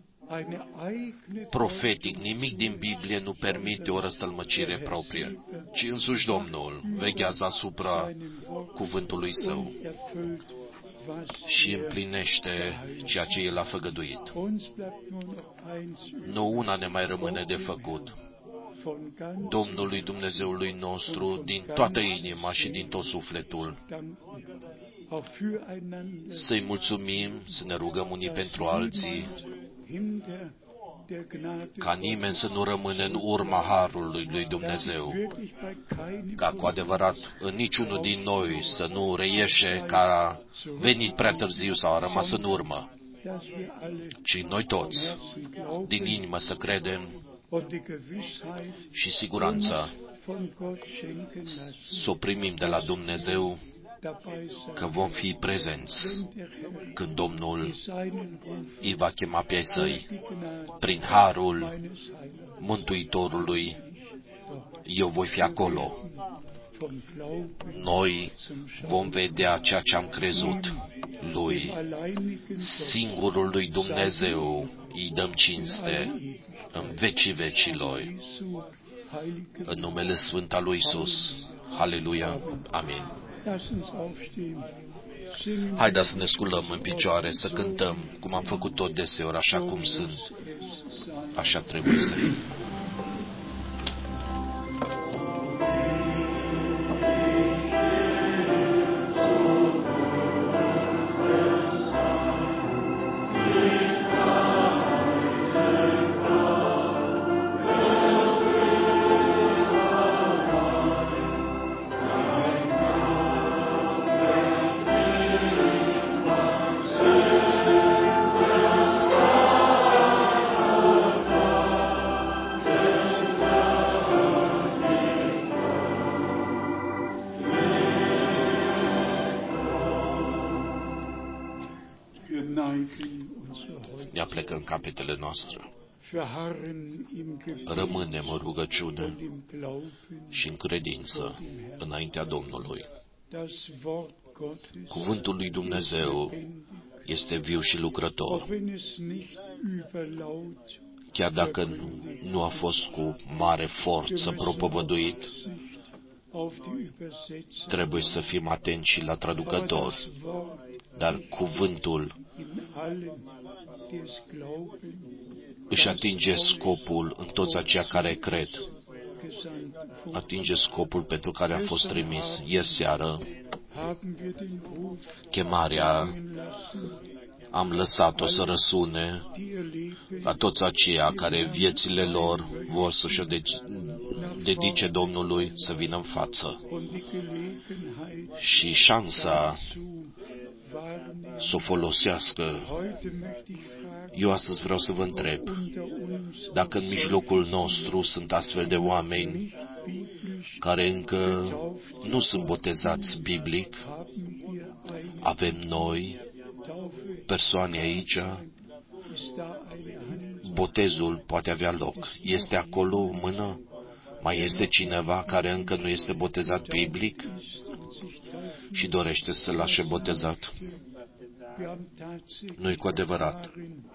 profetic, nimic din Biblie nu permite o răstălmăcire proprie, ci însuși Domnul veghează asupra cuvântului Său și împlinește ceea ce El a făgăduit. Nu una ne mai rămâne de făcut. Domnului Dumnezeului nostru, din toată inima și din tot sufletul, să-i mulțumim, să ne rugăm unii pentru alții, ca nimeni să nu rămână în urma harului lui Dumnezeu, ca cu adevărat în niciunul din noi să nu reieșe că a venit prea târziu sau a rămas în urmă, ci noi toți, din inimă să credem și siguranța să o primim de la Dumnezeu, că vom fi prezenți când Domnul îi va chema pe ai Săi. Prin harul Mântuitorului, eu voi fi acolo. Noi vom vedea ceea ce am crezut Lui. Singurul lui Dumnezeu îi dăm cinste în vecii vecilor. În numele Sfânt al lui Iisus. Haleluia. Amin. Haideți să ne sculăm în picioare, să cântăm, cum am făcut tot deseori, așa cum sunt. așa trebuie să fie. Ne aplecăm capetele noastre. Rămânem în rugăciune și în credință înaintea Domnului. Cuvântul lui Dumnezeu este viu și lucrător. Chiar dacă nu a fost cu mare forță propovăduit, trebuie să fim atenți și la traducători. Dar cuvântul își atinge scopul în toți aceia care cred. Atinge scopul pentru care a fost trimis. Ieri seară, chemarea am lăsat-o să răsune la toți aceia care viețile lor vor să-și dedice Domnului, să vină în față. Și șansa să o folosească. Eu astăzi vreau să vă întreb dacă în mijlocul nostru sunt astfel de oameni care încă nu sunt botezați biblic. Avem noi persoane aici. Botezul poate avea loc. Este acolo o mână? Mai este cineva care încă nu este botezat biblic și dorește să-l lase botezat? Nu-i cu adevărat.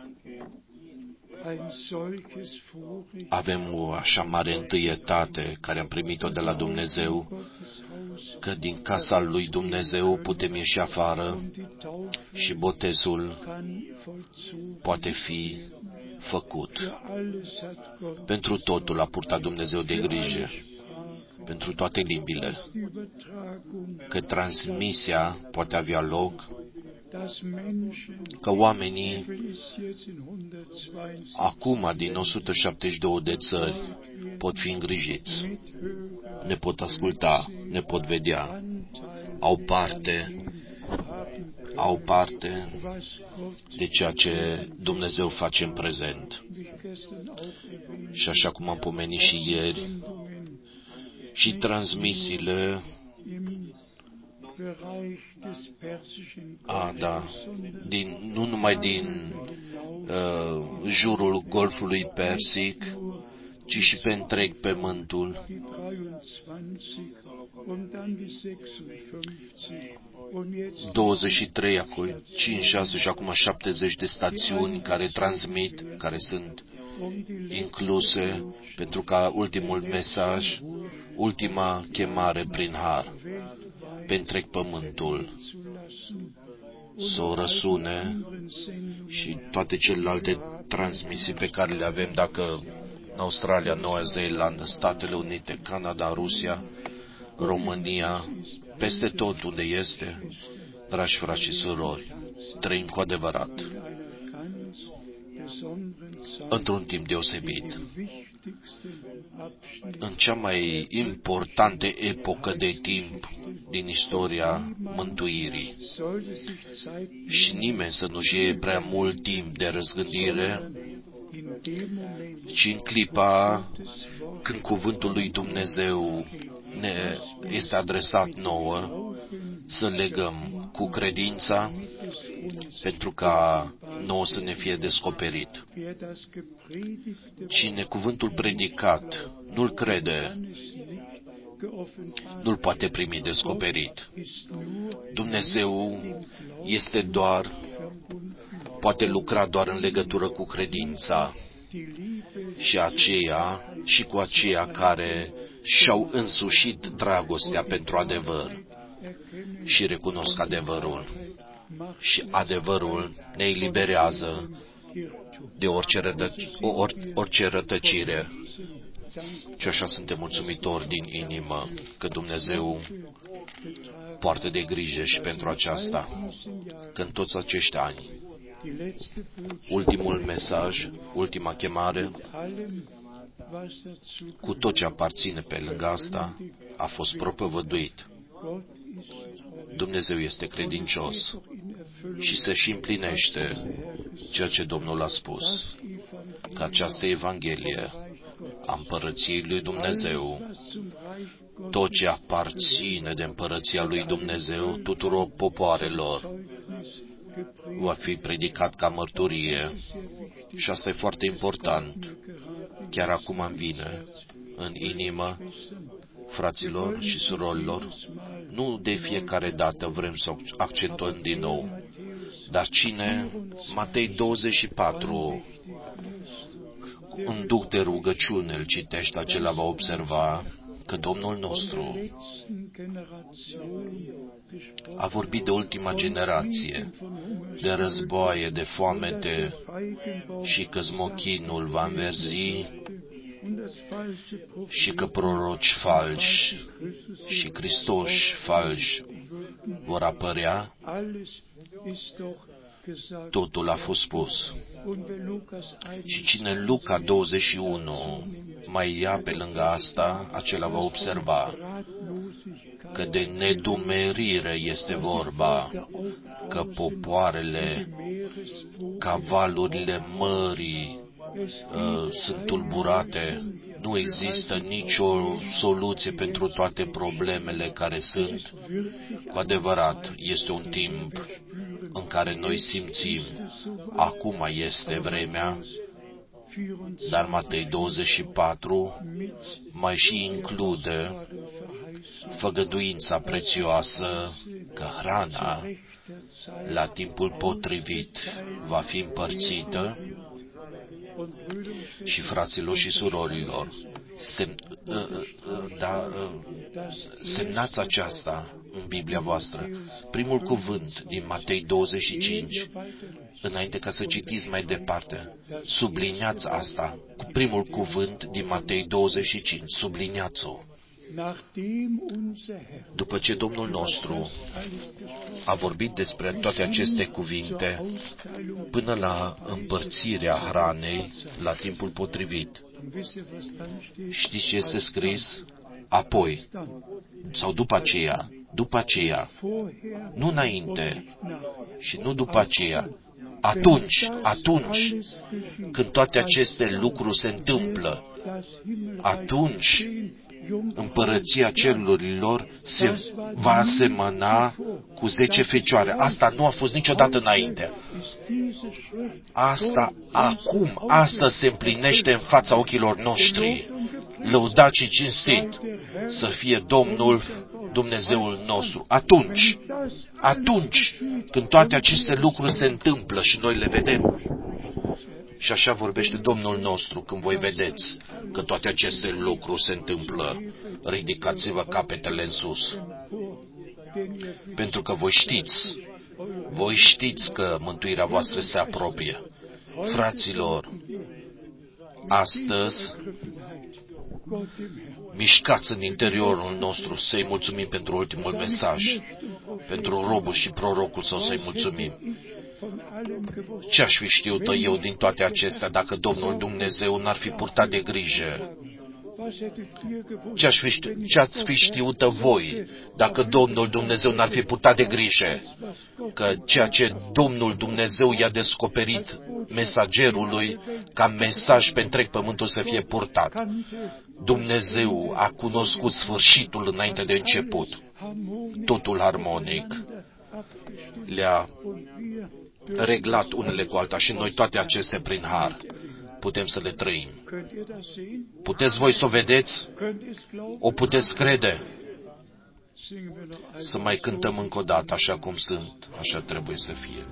Avem o așa mare întâietate care am primit-o de la Dumnezeu, că din casa lui Dumnezeu putem ieși afară și botezul poate fi făcut. Pentru totul a purtat Dumnezeu de grijă, pentru toate limbile, că transmisia poate avea loc, că oamenii acum din 172 de țări pot fi îngrijiți, ne pot asculta, ne pot vedea, au parte de ceea ce Dumnezeu face în prezent. Și așa cum am pomenit și ieri, și transmisiile nu numai din jurul Golfului Persic, ci și pe întreg pământul. 23, acum 5, 6 și acum 70 de stațiuni care transmit, care sunt incluse pentru ca ultimul mesaj, ultima chemare prin har pe întreg pământul să o răsune și toate celelalte transmisii pe care le avem, dacă în Australia, Noua Zeelandă, Statele Unite, Canada, Rusia, România, peste tot unde este, dragi frați și surori, trăim cu adevărat într-un timp deosebit, în cea mai importantă epocă de timp din istoria mântuirii. Și nimeni să nu-și iei prea mult timp de răzgândire, ci în clipa când cuvântul lui Dumnezeu ne este adresat nouă, să legăm cu credința pentru ca nouă să ne fie descoperit. Cine cuvântul predicat nu-l crede, nu-l poate primi descoperit. Dumnezeu este poate lucra doar în legătură cu credința și cu aceia care și-au însușit dragostea pentru adevăr și recunosc adevărul. Și adevărul ne eliberează de orice rătăcire. Și așa suntem mulțumitori din inimă că Dumnezeu poartă de grijă și pentru aceasta, că în toți acești ani, ultimul mesaj, ultima chemare, cu tot ce aparține pe lângă asta, a fost propovăduit. Dumnezeu este credincios și se și împlinește ceea ce Domnul a spus, că această Evanghelie a Împărăției lui Dumnezeu, tot ce aparține de Împărăția lui Dumnezeu tuturor popoarelor, va fi predicat ca mărturie. Și asta e foarte important. Chiar acum îmi vine în inimă, fraților și surorilor, nu de fiecare dată vrem să accentuăm din nou, dar cine, Matei 24, un duc de rugăciune îl citește, acela va observa că Domnul nostru a vorbit de ultima generație, de războaie, de foamete și că smochinul va înverzi și că proroci falși și Hristoși falși vor apărea. Totul a fost spus. Și cine Luca 21 mai ia pe lângă asta, acela va observa că de nedumerire este vorba, că popoarele, ca valurile mării sunt tulburate. Nu există nicio soluție pentru toate problemele care sunt. Cu adevărat, este un timp în care noi simțim, acum este vremea, dar Matei 24 mai și include făgăduința prețioasă că hrana la timpul potrivit va fi împărțită. Și fraților și surorilor, semnați aceasta în Biblia voastră. Primul cuvânt din Matei 25, înainte ca să citiți mai departe, subliniați asta. Primul cuvânt din Matei 25, subliniați-o. După ce Domnul nostru a vorbit despre toate aceste cuvinte, până la împărțirea hranei la timpul potrivit, știți ce este scris? Apoi, sau după aceea, nu înainte și nu după aceea, atunci când toate aceste lucruri se întâmplă, atunci Împărăția cerurilor se va asemăna cu 10 fecioare. Asta nu a fost niciodată înainte. Asta se împlinește în fața ochilor noștri. Lăudat și cinstit să fie Domnul Dumnezeul nostru. Atunci când toate aceste lucruri se întâmplă și noi le vedem, și așa vorbește Domnul nostru, când voi vedeți că toate aceste lucruri se întâmplă, ridicați-vă capetele în sus. Pentru că voi știți că mântuirea voastră se apropie. Fraților, astăzi, mișcați în interiorul nostru să-i mulțumim pentru ultimul mesaj, pentru robul și prorocul său să-i mulțumim. Ce-aș fi știut eu din toate acestea dacă Domnul Dumnezeu n-ar fi purtat de grijă? Ce-ați fi știută voi dacă Domnul Dumnezeu n-ar fi purtat de grijă? Că ceea ce Domnul Dumnezeu i-a descoperit mesagerului ca mesaj pe întreg pământul să fie purtat. Dumnezeu a cunoscut sfârșitul înainte de început. Totul harmonic. Le-a reglat unele cu alta și noi toate acestea prin har putem să le trăim. Puteți voi să o vedeți? O puteți crede? Să mai cântăm încă o dată, așa cum sunt, așa trebuie să fie.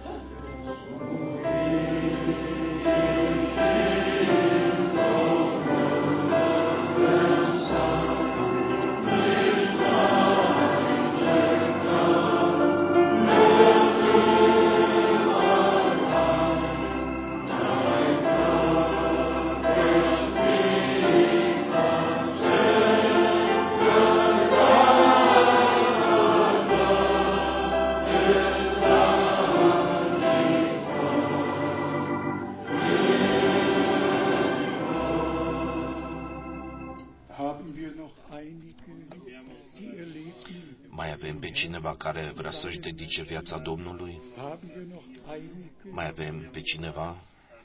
Mai avem pe cineva care vrea să-și dedice viața Domnului? Mai avem pe cineva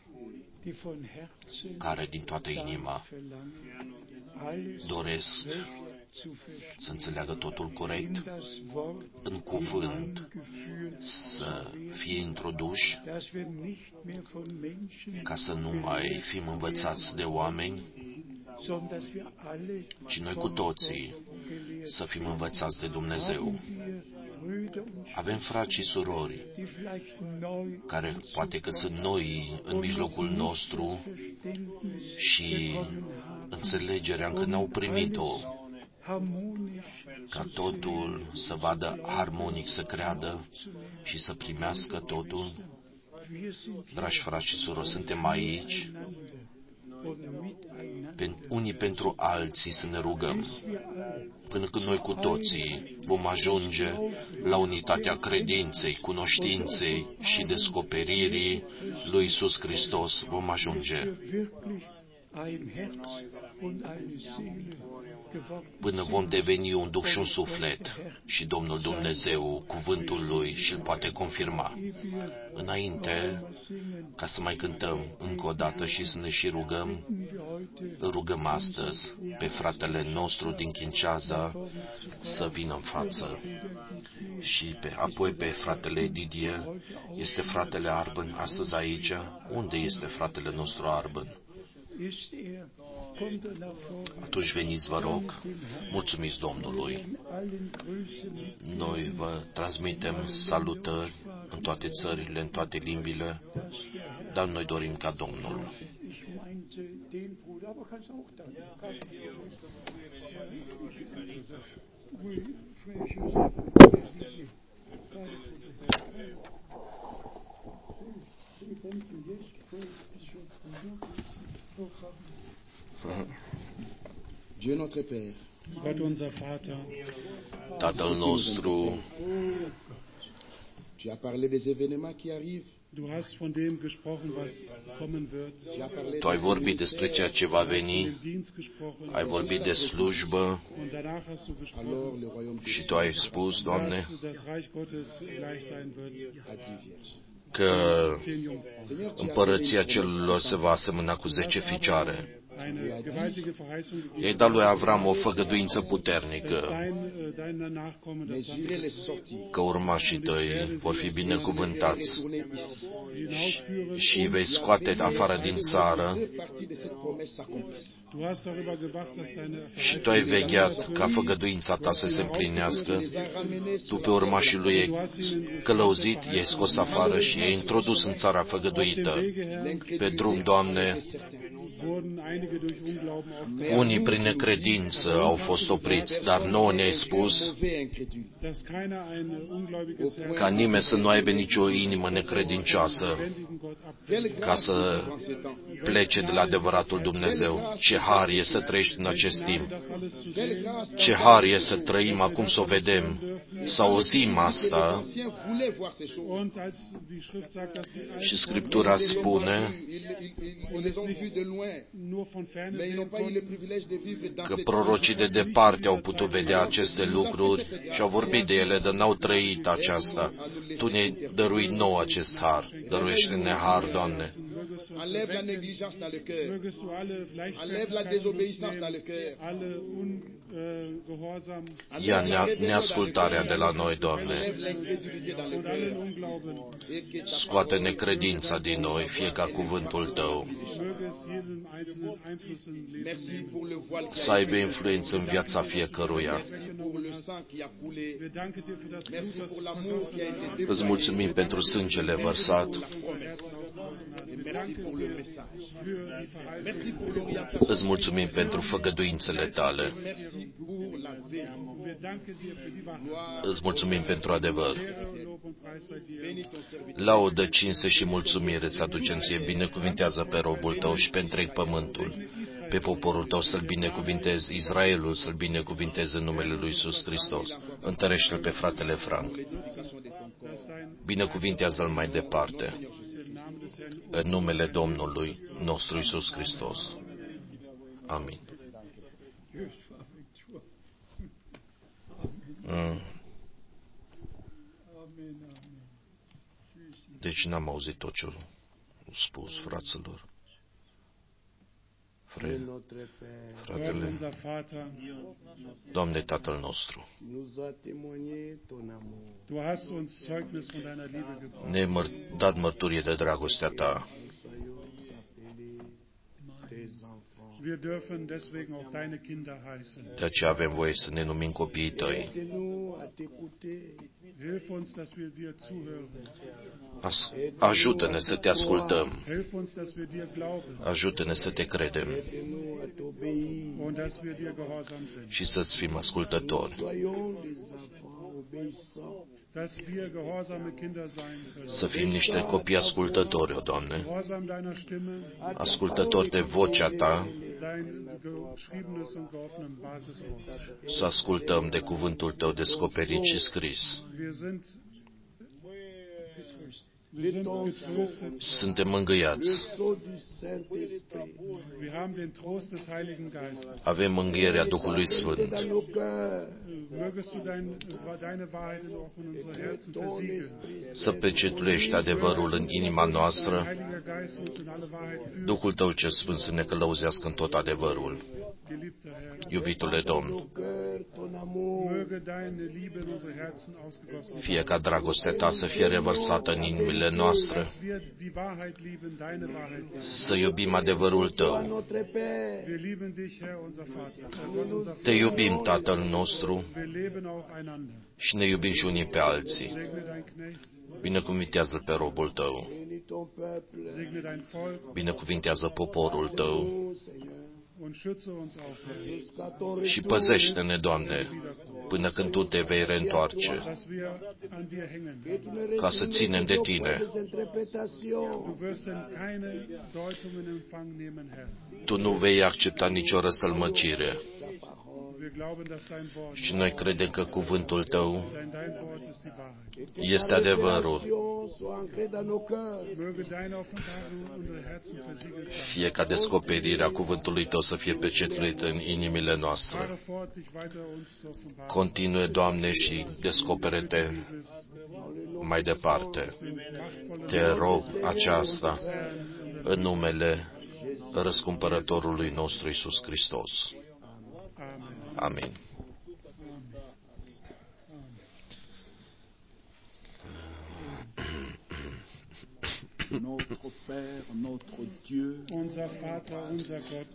care din toată inima doresc să înțeleagă totul corect, în cuvânt, să fie introduși, ca să nu mai fim învățați de oameni, ci noi cu toții să fim învățați de Dumnezeu. Avem frați și surori care poate că sunt noi în mijlocul nostru și înțelegerea încă n-au primit-o, ca totul să vadă harmonic, să creadă și să primească totul. Dragi frați și surori, suntem aici unii pentru alții să ne rugăm, până când noi cu toții vom ajunge la unitatea credinței, cunoștinței și descoperirii lui Iisus Hristos, vom ajunge până vom deveni un duh și un suflet și Domnul Dumnezeu, cuvântul Lui, și-l poate confirma. Înainte, ca să mai cântăm încă o dată și să ne și rugăm astăzi pe fratele nostru din Kinshasa să vină în față și apoi pe fratele Didier. Este fratele Arben astăzi aici? Unde este fratele nostru Arben? Atunci veniți, vă rog, mulțumiți Domnului. Noi vă transmitem salutări în toate țările, în toate limbile, dar noi dorim ca Domnul Dieu notre Père, Gott unser Vater, Tatăl nostru, tu as parlé des événements qui arrivent. Du hast von dem gesprochen, was kommen wird. Tu ai vorbit despre ceea ce va veni, ai vorbit de slujbă Und danach hast du gesprochen, și tu ai spus, Doamne, dass das Reich Gottes gleich sein wird. că împărăția celurilor se va asemăna cu 10 ficioare. Eine gewaltige Verheißung gegeben, I-ai dat lui Avram o făgăduință puternică, dein Nachkommen das Land că urmașii tăi vor fi binecuvântați și îi vei scoate afară din țară. Du hast darüber gewacht, dass deine Și tu ai vegheat ca făgăduința ta să se împlinească. Tu pe urmașii lui ai călăuzit, i-ai scos afară și i-ai introdus în țara făgăduită. Pe drum, Doamne, wurden einige durch Unglauben aufgehalten, unii prin necredință au fost opriți, dar nouă ne-ai spus dass keiner ein ungläubiges Herz ca nimeni să nu aibă nicio inimă necredincioasă, lebendigen Gott ab. ca să plece de la adevăratul Dumnezeu. Ce har e să trăiești în acest timp! Das alles zu sehen, Ce har e să trăim acum, să o vedem, să auzim asta. und als die Schrift sagt, dass die Și Scriptura spune nur von ferne sehen konnten, că prorocii de departe au putut vedea aceste lucruri și au vorbit de ele, dar n-au trăit aceasta. Tu ne-ai dăruit nou acest har. Dăruiește-ne har, Doamne. Enlève la négligence dans le cœur. mögest du alle Enlève la désobéissance dans le cœur. alle Ungehorsam Ia neascultarea de la noi, Doamne. Enlève l'incrédulité dans le und cœur. allen Unglauben. Et que ta Scoate necredința din noi, fie ca cuvântul Tău, Möge es jedem einzelnen Einfluss im Leben merci nehmen. pour le voile qui să a aibă influență în viața fiecăruia. Merci pour le sang qui a coulé. Wir danken dir für das Merci Blut, das pour du l'amour qui a été vergossen Îți déployé. mulțumim pentru sângele vărsat, hast, ausgegossen hast. Wir Merci danken pour le dir message. für die Verheißung. Merci pour l'orientation. îți mulțumim pentru făgăduințele Tale, Merci pour la vérité. Wir danken dir für die Wahrheit. îți mulțumim pentru adevăr. Ehre, Lob und Preis sei dir. Bénis ton serviteur. Laudă, cinste și mulțumire îți aducem ție, binecuvintează pe robul Tău și pe întreg pământul. Pe poporul Tău să-l binecuvintezi, Israelul să-l binecuvinteze în numele lui Iisus Hristos. Întărește-l pe fratele Frank. Binecuvintează-l mai departe. În numele Domnului nostru Iisus Hristos. Amin. Deci n-am auzit tot ce a spus, fraților. Fratele, Doamne, Tatăl nostru, ne-ai dat mărturie de dragostea Ta. De aceea avem voie să ne numim copiii Tăi. Ajută-ne să Te ascultăm. Ajută-ne să Te credem. Și să-ți fim ascultători. Să fim niște copii ascultători, o Doamne, ascultători de vocea Ta, să ascultăm de cuvântul Tău descoperit și scris. Suntem mângâiați. Avem mângâierea Duhului Sfânt. Să pecetluiești adevărul în inima noastră, Duhul Tău cel Sfânt să ne călăuzească în tot adevărul. Iubitule Domn, fie ca dragostea Ta să fie revărsată în inimile noastre, să iubim adevărul Tău. Te iubim, Tatăl nostru, și ne iubim și unii pe alții. Binecuvintează-L pe robul Tău. Binecuvintează poporul Tău. Și păzește-ne, Doamne, până când Tu te vei reîntoarce, ca să ținem de Tine. Tu nu vei accepta nicio răsălmăcire. Și noi credem că cuvântul Tău este adevărul. Fie ca descoperirea cuvântului Tău să fie pecetluită în inimile noastre. Continue, Doamne, și descoperă-Te mai departe. Te rog aceasta în numele răscumpărătorului nostru Iisus Hristos. Amin. Notre Père, notre Dieu, unser Vater, unser Gott,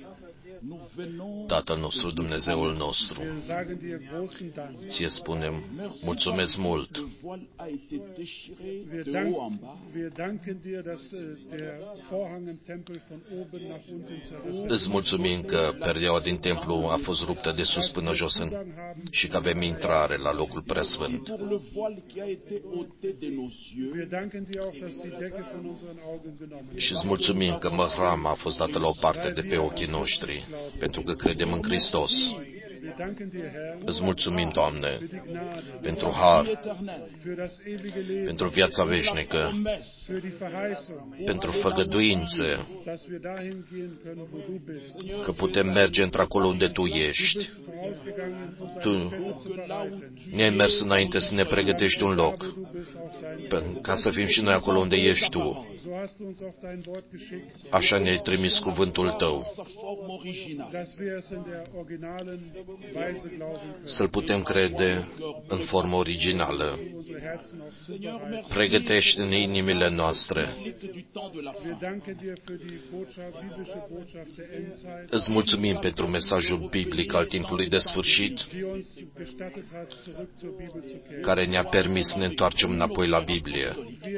Tatăl nostru, Dumnezeul nostru, Ție spunem, mulțumesc mult. Îți mulțumim că perdeaua din templu a fost ruptă de sus până jos și că avem intrare la locul preasfânt. Și îți mulțumim că măhrama a fost dată la o parte de pe ochii noștri, pentru că credem în Hristos. Îți mulțumim, Doamne, pentru har, pentru viața veșnică, pentru făgăduințe, că putem merge într-acolo unde Tu ești. Tu ne-ai mers înainte să ne pregătești un loc, ca să fim și noi acolo unde ești Tu. Așa ne-ai trimis cuvântul Tău, să-L putem crede în formă originală. Pregătește în inimile noastre. Îți mulțumim pentru mesajul biblic al timpului de sfârșit, care ne-a permis să ne întoarcem înapoi la Biblie.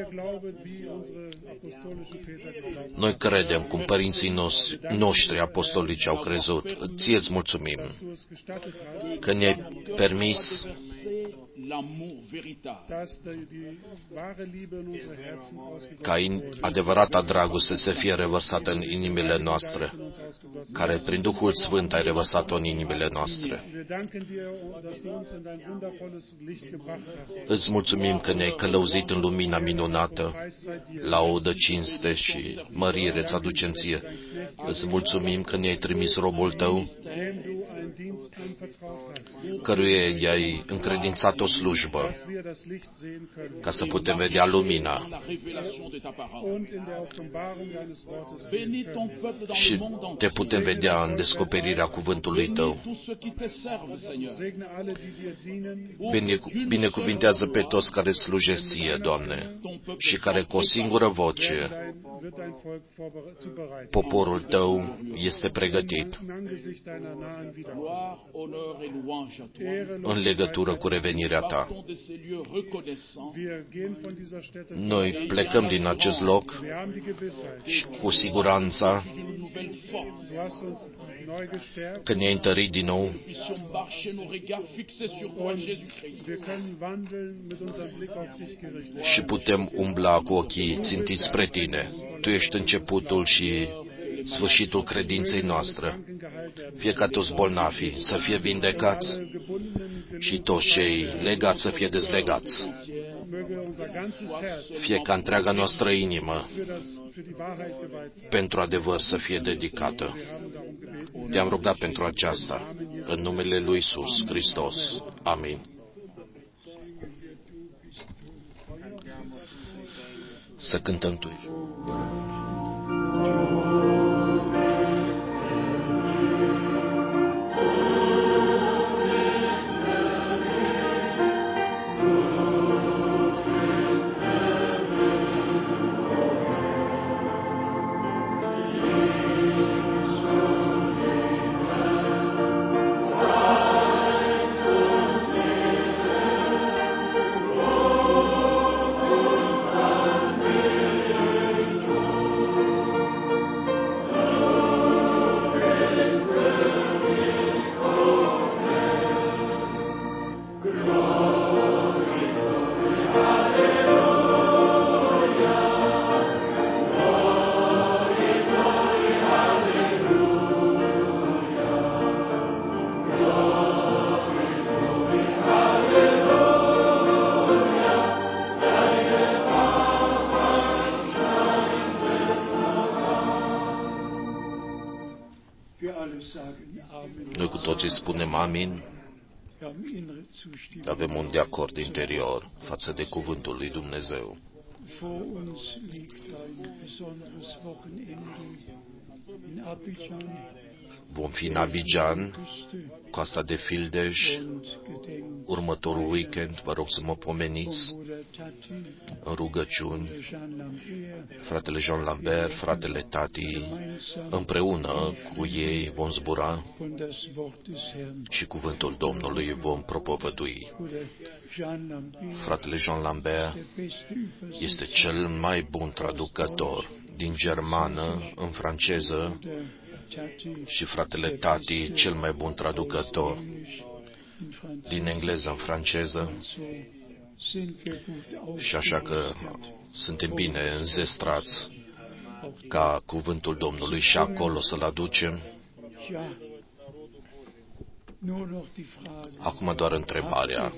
Noi credem, cum părinții noștri apostolici au crezut. Ție-ți mulțumim că ne-ai permis ca adevărata dragoste să fie revărsată în inimile noastre, care prin Duhul Sfânt ai revărsat-o în inimile noastre. Îți mulțumim că ne-ai călăuzit în lumina minunată, laudă, cinste și mărire îți aducem Ție. Îți mulțumim că ne-ai trimis robul Tău, căruia i-ai încredințat o slujbă, ca să putem vedea lumina. Și te putem vedea în descoperirea cuvântului Tău. Binecuvintează pe toți care slujesc Ție, Doamne, și care cu o singură voce poporul Tău este pregătit în legătură cu revenirea Ta. Noi plecăm din acest loc și cu siguranța că ne-ai întărit din nou și putem umbla cu ochii țintiți spre Tine. Tu ești începutul și sfârșitul credinței noastre. Fie ca toți bolnavii să fie vindecați și toți cei legați să fie dezlegați. Fie ca întreaga noastră inimă pentru adevăr să fie dedicată. Te-am rugat pentru aceasta, în numele lui Iisus Hristos. Amin. Să cântăm tu. Noi cu toții spunem amin. Avem un de acord interior față de cuvântul lui Dumnezeu. Vom fi în Abidjan, Coasta de Fildeș, următorul weekend. Vă rog să mă pomeniți în rugăciuni. Fratele Jean Lambert, fratele Tati, împreună cu ei vom zbura și cuvântul Domnului vom propovădui. Fratele Jean Lambert este cel mai bun traducător din germană în franceză și fratele Tati cel mai bun traducător din engleză în franceză. Și așa că suntem bine înzestrați ca cuvântul Domnului și acolo să-l aducem. Acum doar întrebarea.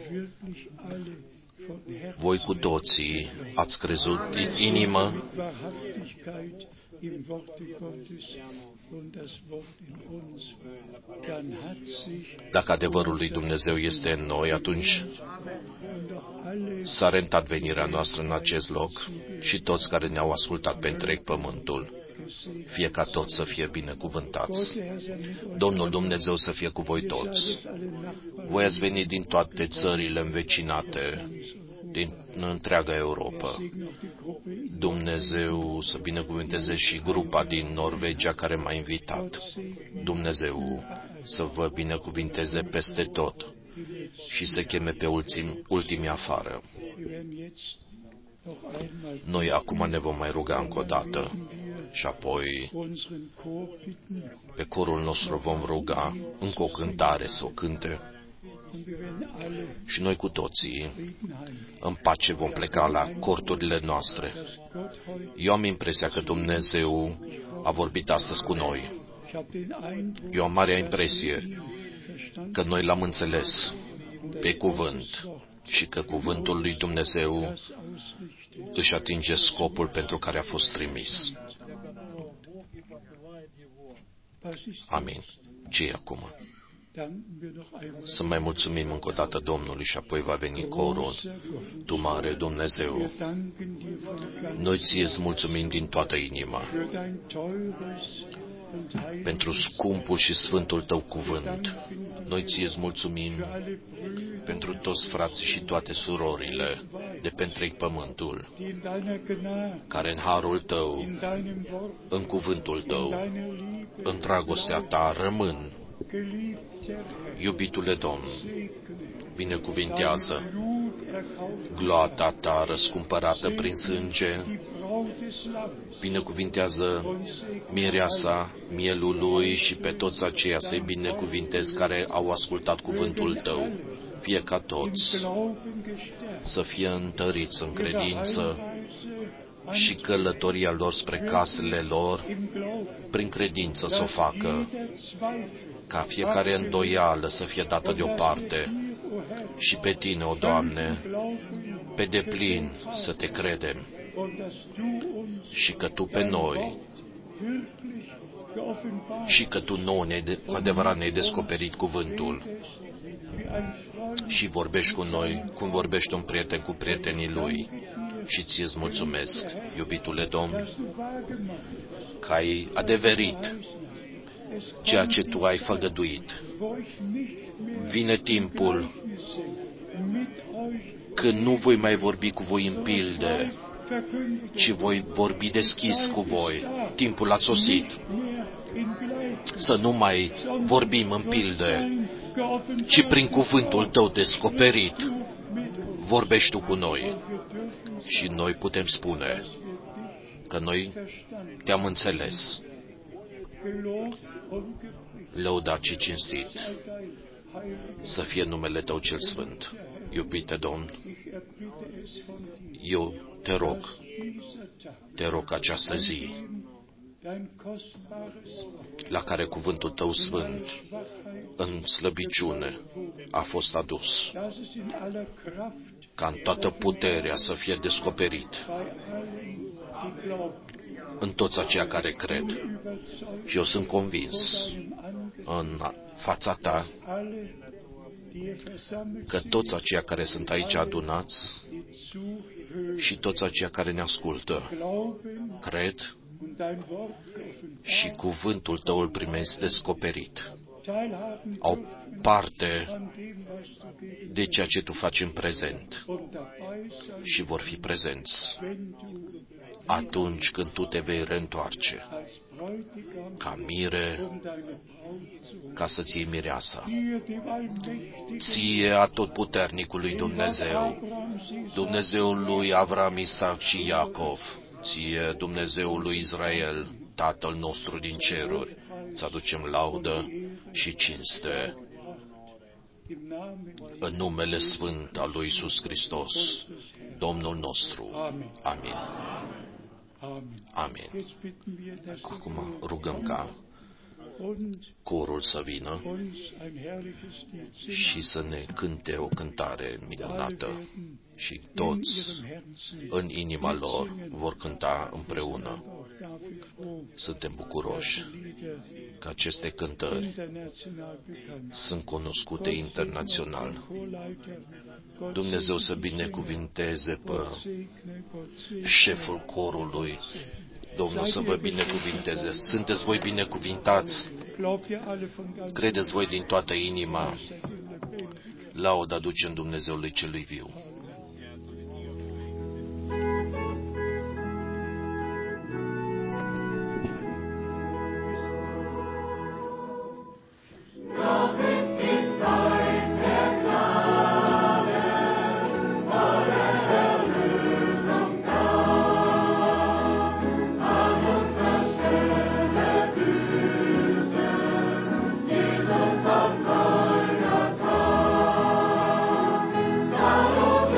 Voi cu toții ați crezut din inimă dacă adevărul lui Dumnezeu este în noi, atunci s-a rentat venirea noastră în acest loc și toți care ne-au ascultat pe întreg pământul, fie ca toți să fie binecuvântați. Domnul Dumnezeu să fie cu voi toți. Voi ați venit din toate țările învecinate, din întreaga Europa. Dumnezeu să binecuvânteze și grupa din Norvegia care m-a invitat. Dumnezeu să vă binecuvânteze peste tot și să cheme pe ultimii afară. Noi acum ne vom mai ruga încă o dată și apoi pe corul nostru vom ruga încă o cântare să o cânte. Și noi cu toții, în pace, vom pleca la corturile noastre. Eu am impresia că Dumnezeu a vorbit astăzi cu noi. Eu am marea impresie că noi l-am înțeles pe cuvânt și că cuvântul lui Dumnezeu își atinge scopul pentru care a fost trimis. Amin. Ce e acum? Să mai mulțumim încă o dată Domnului și apoi va veni corul. Tu, mare Dumnezeu, noi ție îți mulțumim din toată inima pentru scumpul și sfântul tău cuvânt. Noi ție îți mulțumim pentru toți frații și toate surorile de pe întreg pământul, care în harul tău, în cuvântul tău, în dragostea ta rămân. Iubitule Domn, binecuvintează gloata ta răscumpărată prin sânge, binecuvintează mireasa mielului și pe toți aceia să-i binecuvintezi care au ascultat cuvântul tău, fie ca toți să fie întăriți în credință și călătoria lor spre casele lor, prin credință să o facă, ca fiecare îndoială să fie dată deoparte și pe tine, o Doamne, pe deplin să te credem și că Tu pe noi și că Tu nouă cu adevărat ne-ai descoperit cuvântul și vorbești cu noi cum vorbește un prieten cu prietenii lui. Și ție-ți mulțumesc, iubitule Domn, că ai adeverit ceea ce Tu ai făgăduit. Vine timpul când nu voi mai vorbi cu voi în pilde, ci voi vorbi deschis cu voi. Timpul a sosit să nu mai vorbim în pilde, ci prin cuvântul Tău descoperit vorbești Tu cu noi. Și noi putem spune că noi Te-am înțeles. Lăudat și cinstit să fie numele Tău cel Sfânt. Iubite Domn, eu te rog această zi la care cuvântul Tău Sfânt în slăbiciune a fost adus, ca în toată puterea să fie descoperit în toți aceia care cred. Și eu sunt convins în fața Ta că toți aceia care sunt aici adunați și toți aceia care ne ascultă cred și cuvântul Tău îl primesc descoperit. Au parte de ceea ce Tu faci în prezent și vor fi prezenți atunci când Tu te vei reîntoarce ca mire, ca să-ți iei mireasa. Ție, atotputernicului Dumnezeu, Dumnezeul lui Avram, Isaac și Iacov, Ție, Dumnezeul lui Israel, Tatăl nostru din ceruri, îți aducem laudă și cinste în numele sfânt al lui Iisus Hristos, Domnul nostru. Amin. Amin. Acum rugăm ca corul să vină și să ne cânte o cântare minunată și toți în inima lor vor cânta împreună. Suntem bucuroși că aceste cântări sunt cunoscute internațional. Dumnezeu să binecuvinteze pe șeful corului. Domnul să vă binecuvinteze. Sunteți voi binecuvintați? Credeți voi din toată inima? Laudă aducem Dumnezeului celui viu. Hallo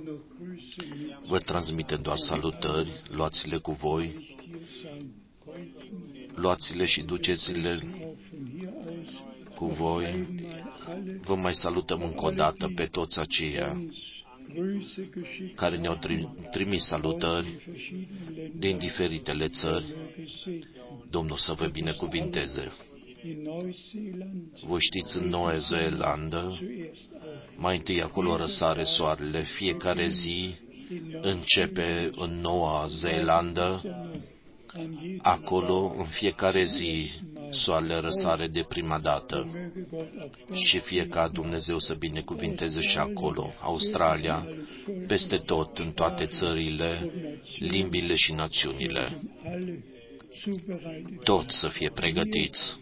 Vă transmitem doar salutări, luați-le cu voi, luați-le și duceți-le cu voi. Vă mai salutăm încă o dată pe toți aceia care ne-au trimis salutări din diferitele țări. Domnul să vă binecuvinteze. Voi știți, în Noua Zeelandă, mai întâi acolo răsare soarele, fiecare zi începe în Noua Zeelandă, acolo în fiecare zi soarele răsare de prima dată și fie ca Dumnezeu să binecuvinteze și acolo, Australia, peste tot, în toate țările, limbile și națiunile. Toți să fie pregătiți.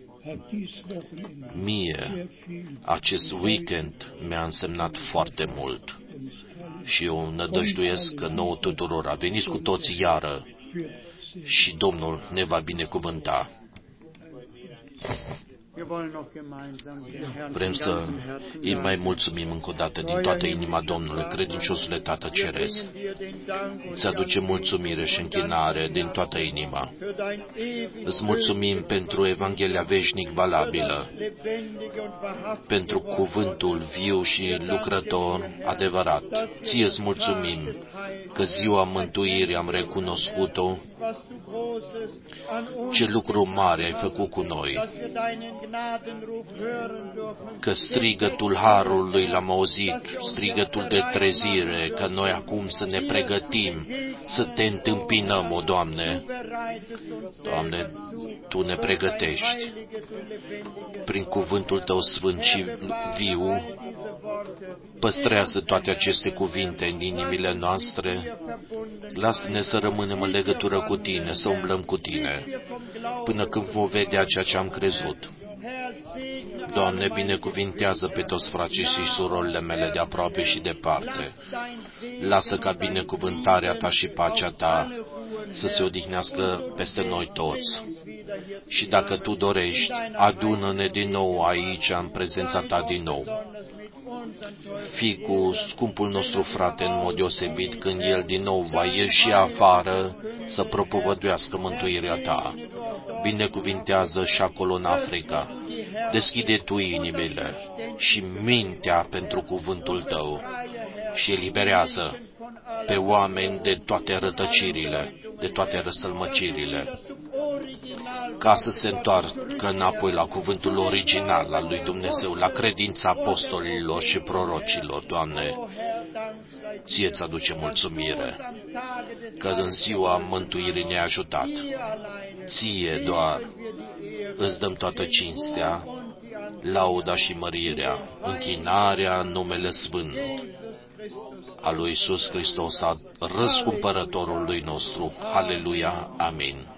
Mie, acest weekend mi-a însemnat foarte mult și eu nădăjduiesc că nouă tuturor veniți cu toții iară și Domnul ne va binecuvânta. Vrem să îi mai mulțumim încă o dată din toată inima Domnului, credinciosule Tată Ceresc. Îți aducem mulțumire și închinare din toată inima. Îți mulțumim pentru Evanghelia veșnic valabilă, pentru cuvântul viu și lucrător adevărat. Ție îți mulțumim că ziua mântuirii am recunoscut-o, ce lucru mare ai făcut cu noi, că strigătul harului l-am auzit, strigătul de trezire, că noi acum să ne pregătim, să te întâmpinăm, o Doamne. Doamne, Tu ne pregătești prin cuvântul Tău sfânt și viu. Păstrează toate aceste cuvinte în inimile noastre. Lasă-ne să rămânem în legătură cu Tine, să umblăm cu Tine, până când vom vedea ceea ce am crezut. Doamne, binecuvintează pe toți frații și surorile mele de aproape și departe. Lasă ca binecuvântarea Ta și pacea Ta să se odihnească peste noi toți. Și dacă Tu dorești, adună-ne din nou aici, în prezența Ta din nou. Fii cu scumpul nostru frate în mod deosebit când el din nou va ieși afară să propovăduiască mântuirea Ta. Binecuvintează și acolo în Africa. Deschide Tu inimile și mintea pentru cuvântul Tău și eliberează pe oameni de toate rătăcirile, de toate răstălmăcirile, ca să se întoarcă înapoi la cuvântul original al lui Dumnezeu, la credința apostolilor și prorocilor. Doamne, Ție îți aduce mulțumire că în ziua mântuirii ne-ai ajutat. Ție doar îți dăm toată cinstea, lauda și mărirea, închinarea în numele sfânt al lui Iisus Hristos, a răscumpărătorului nostru. Haleluia, amin.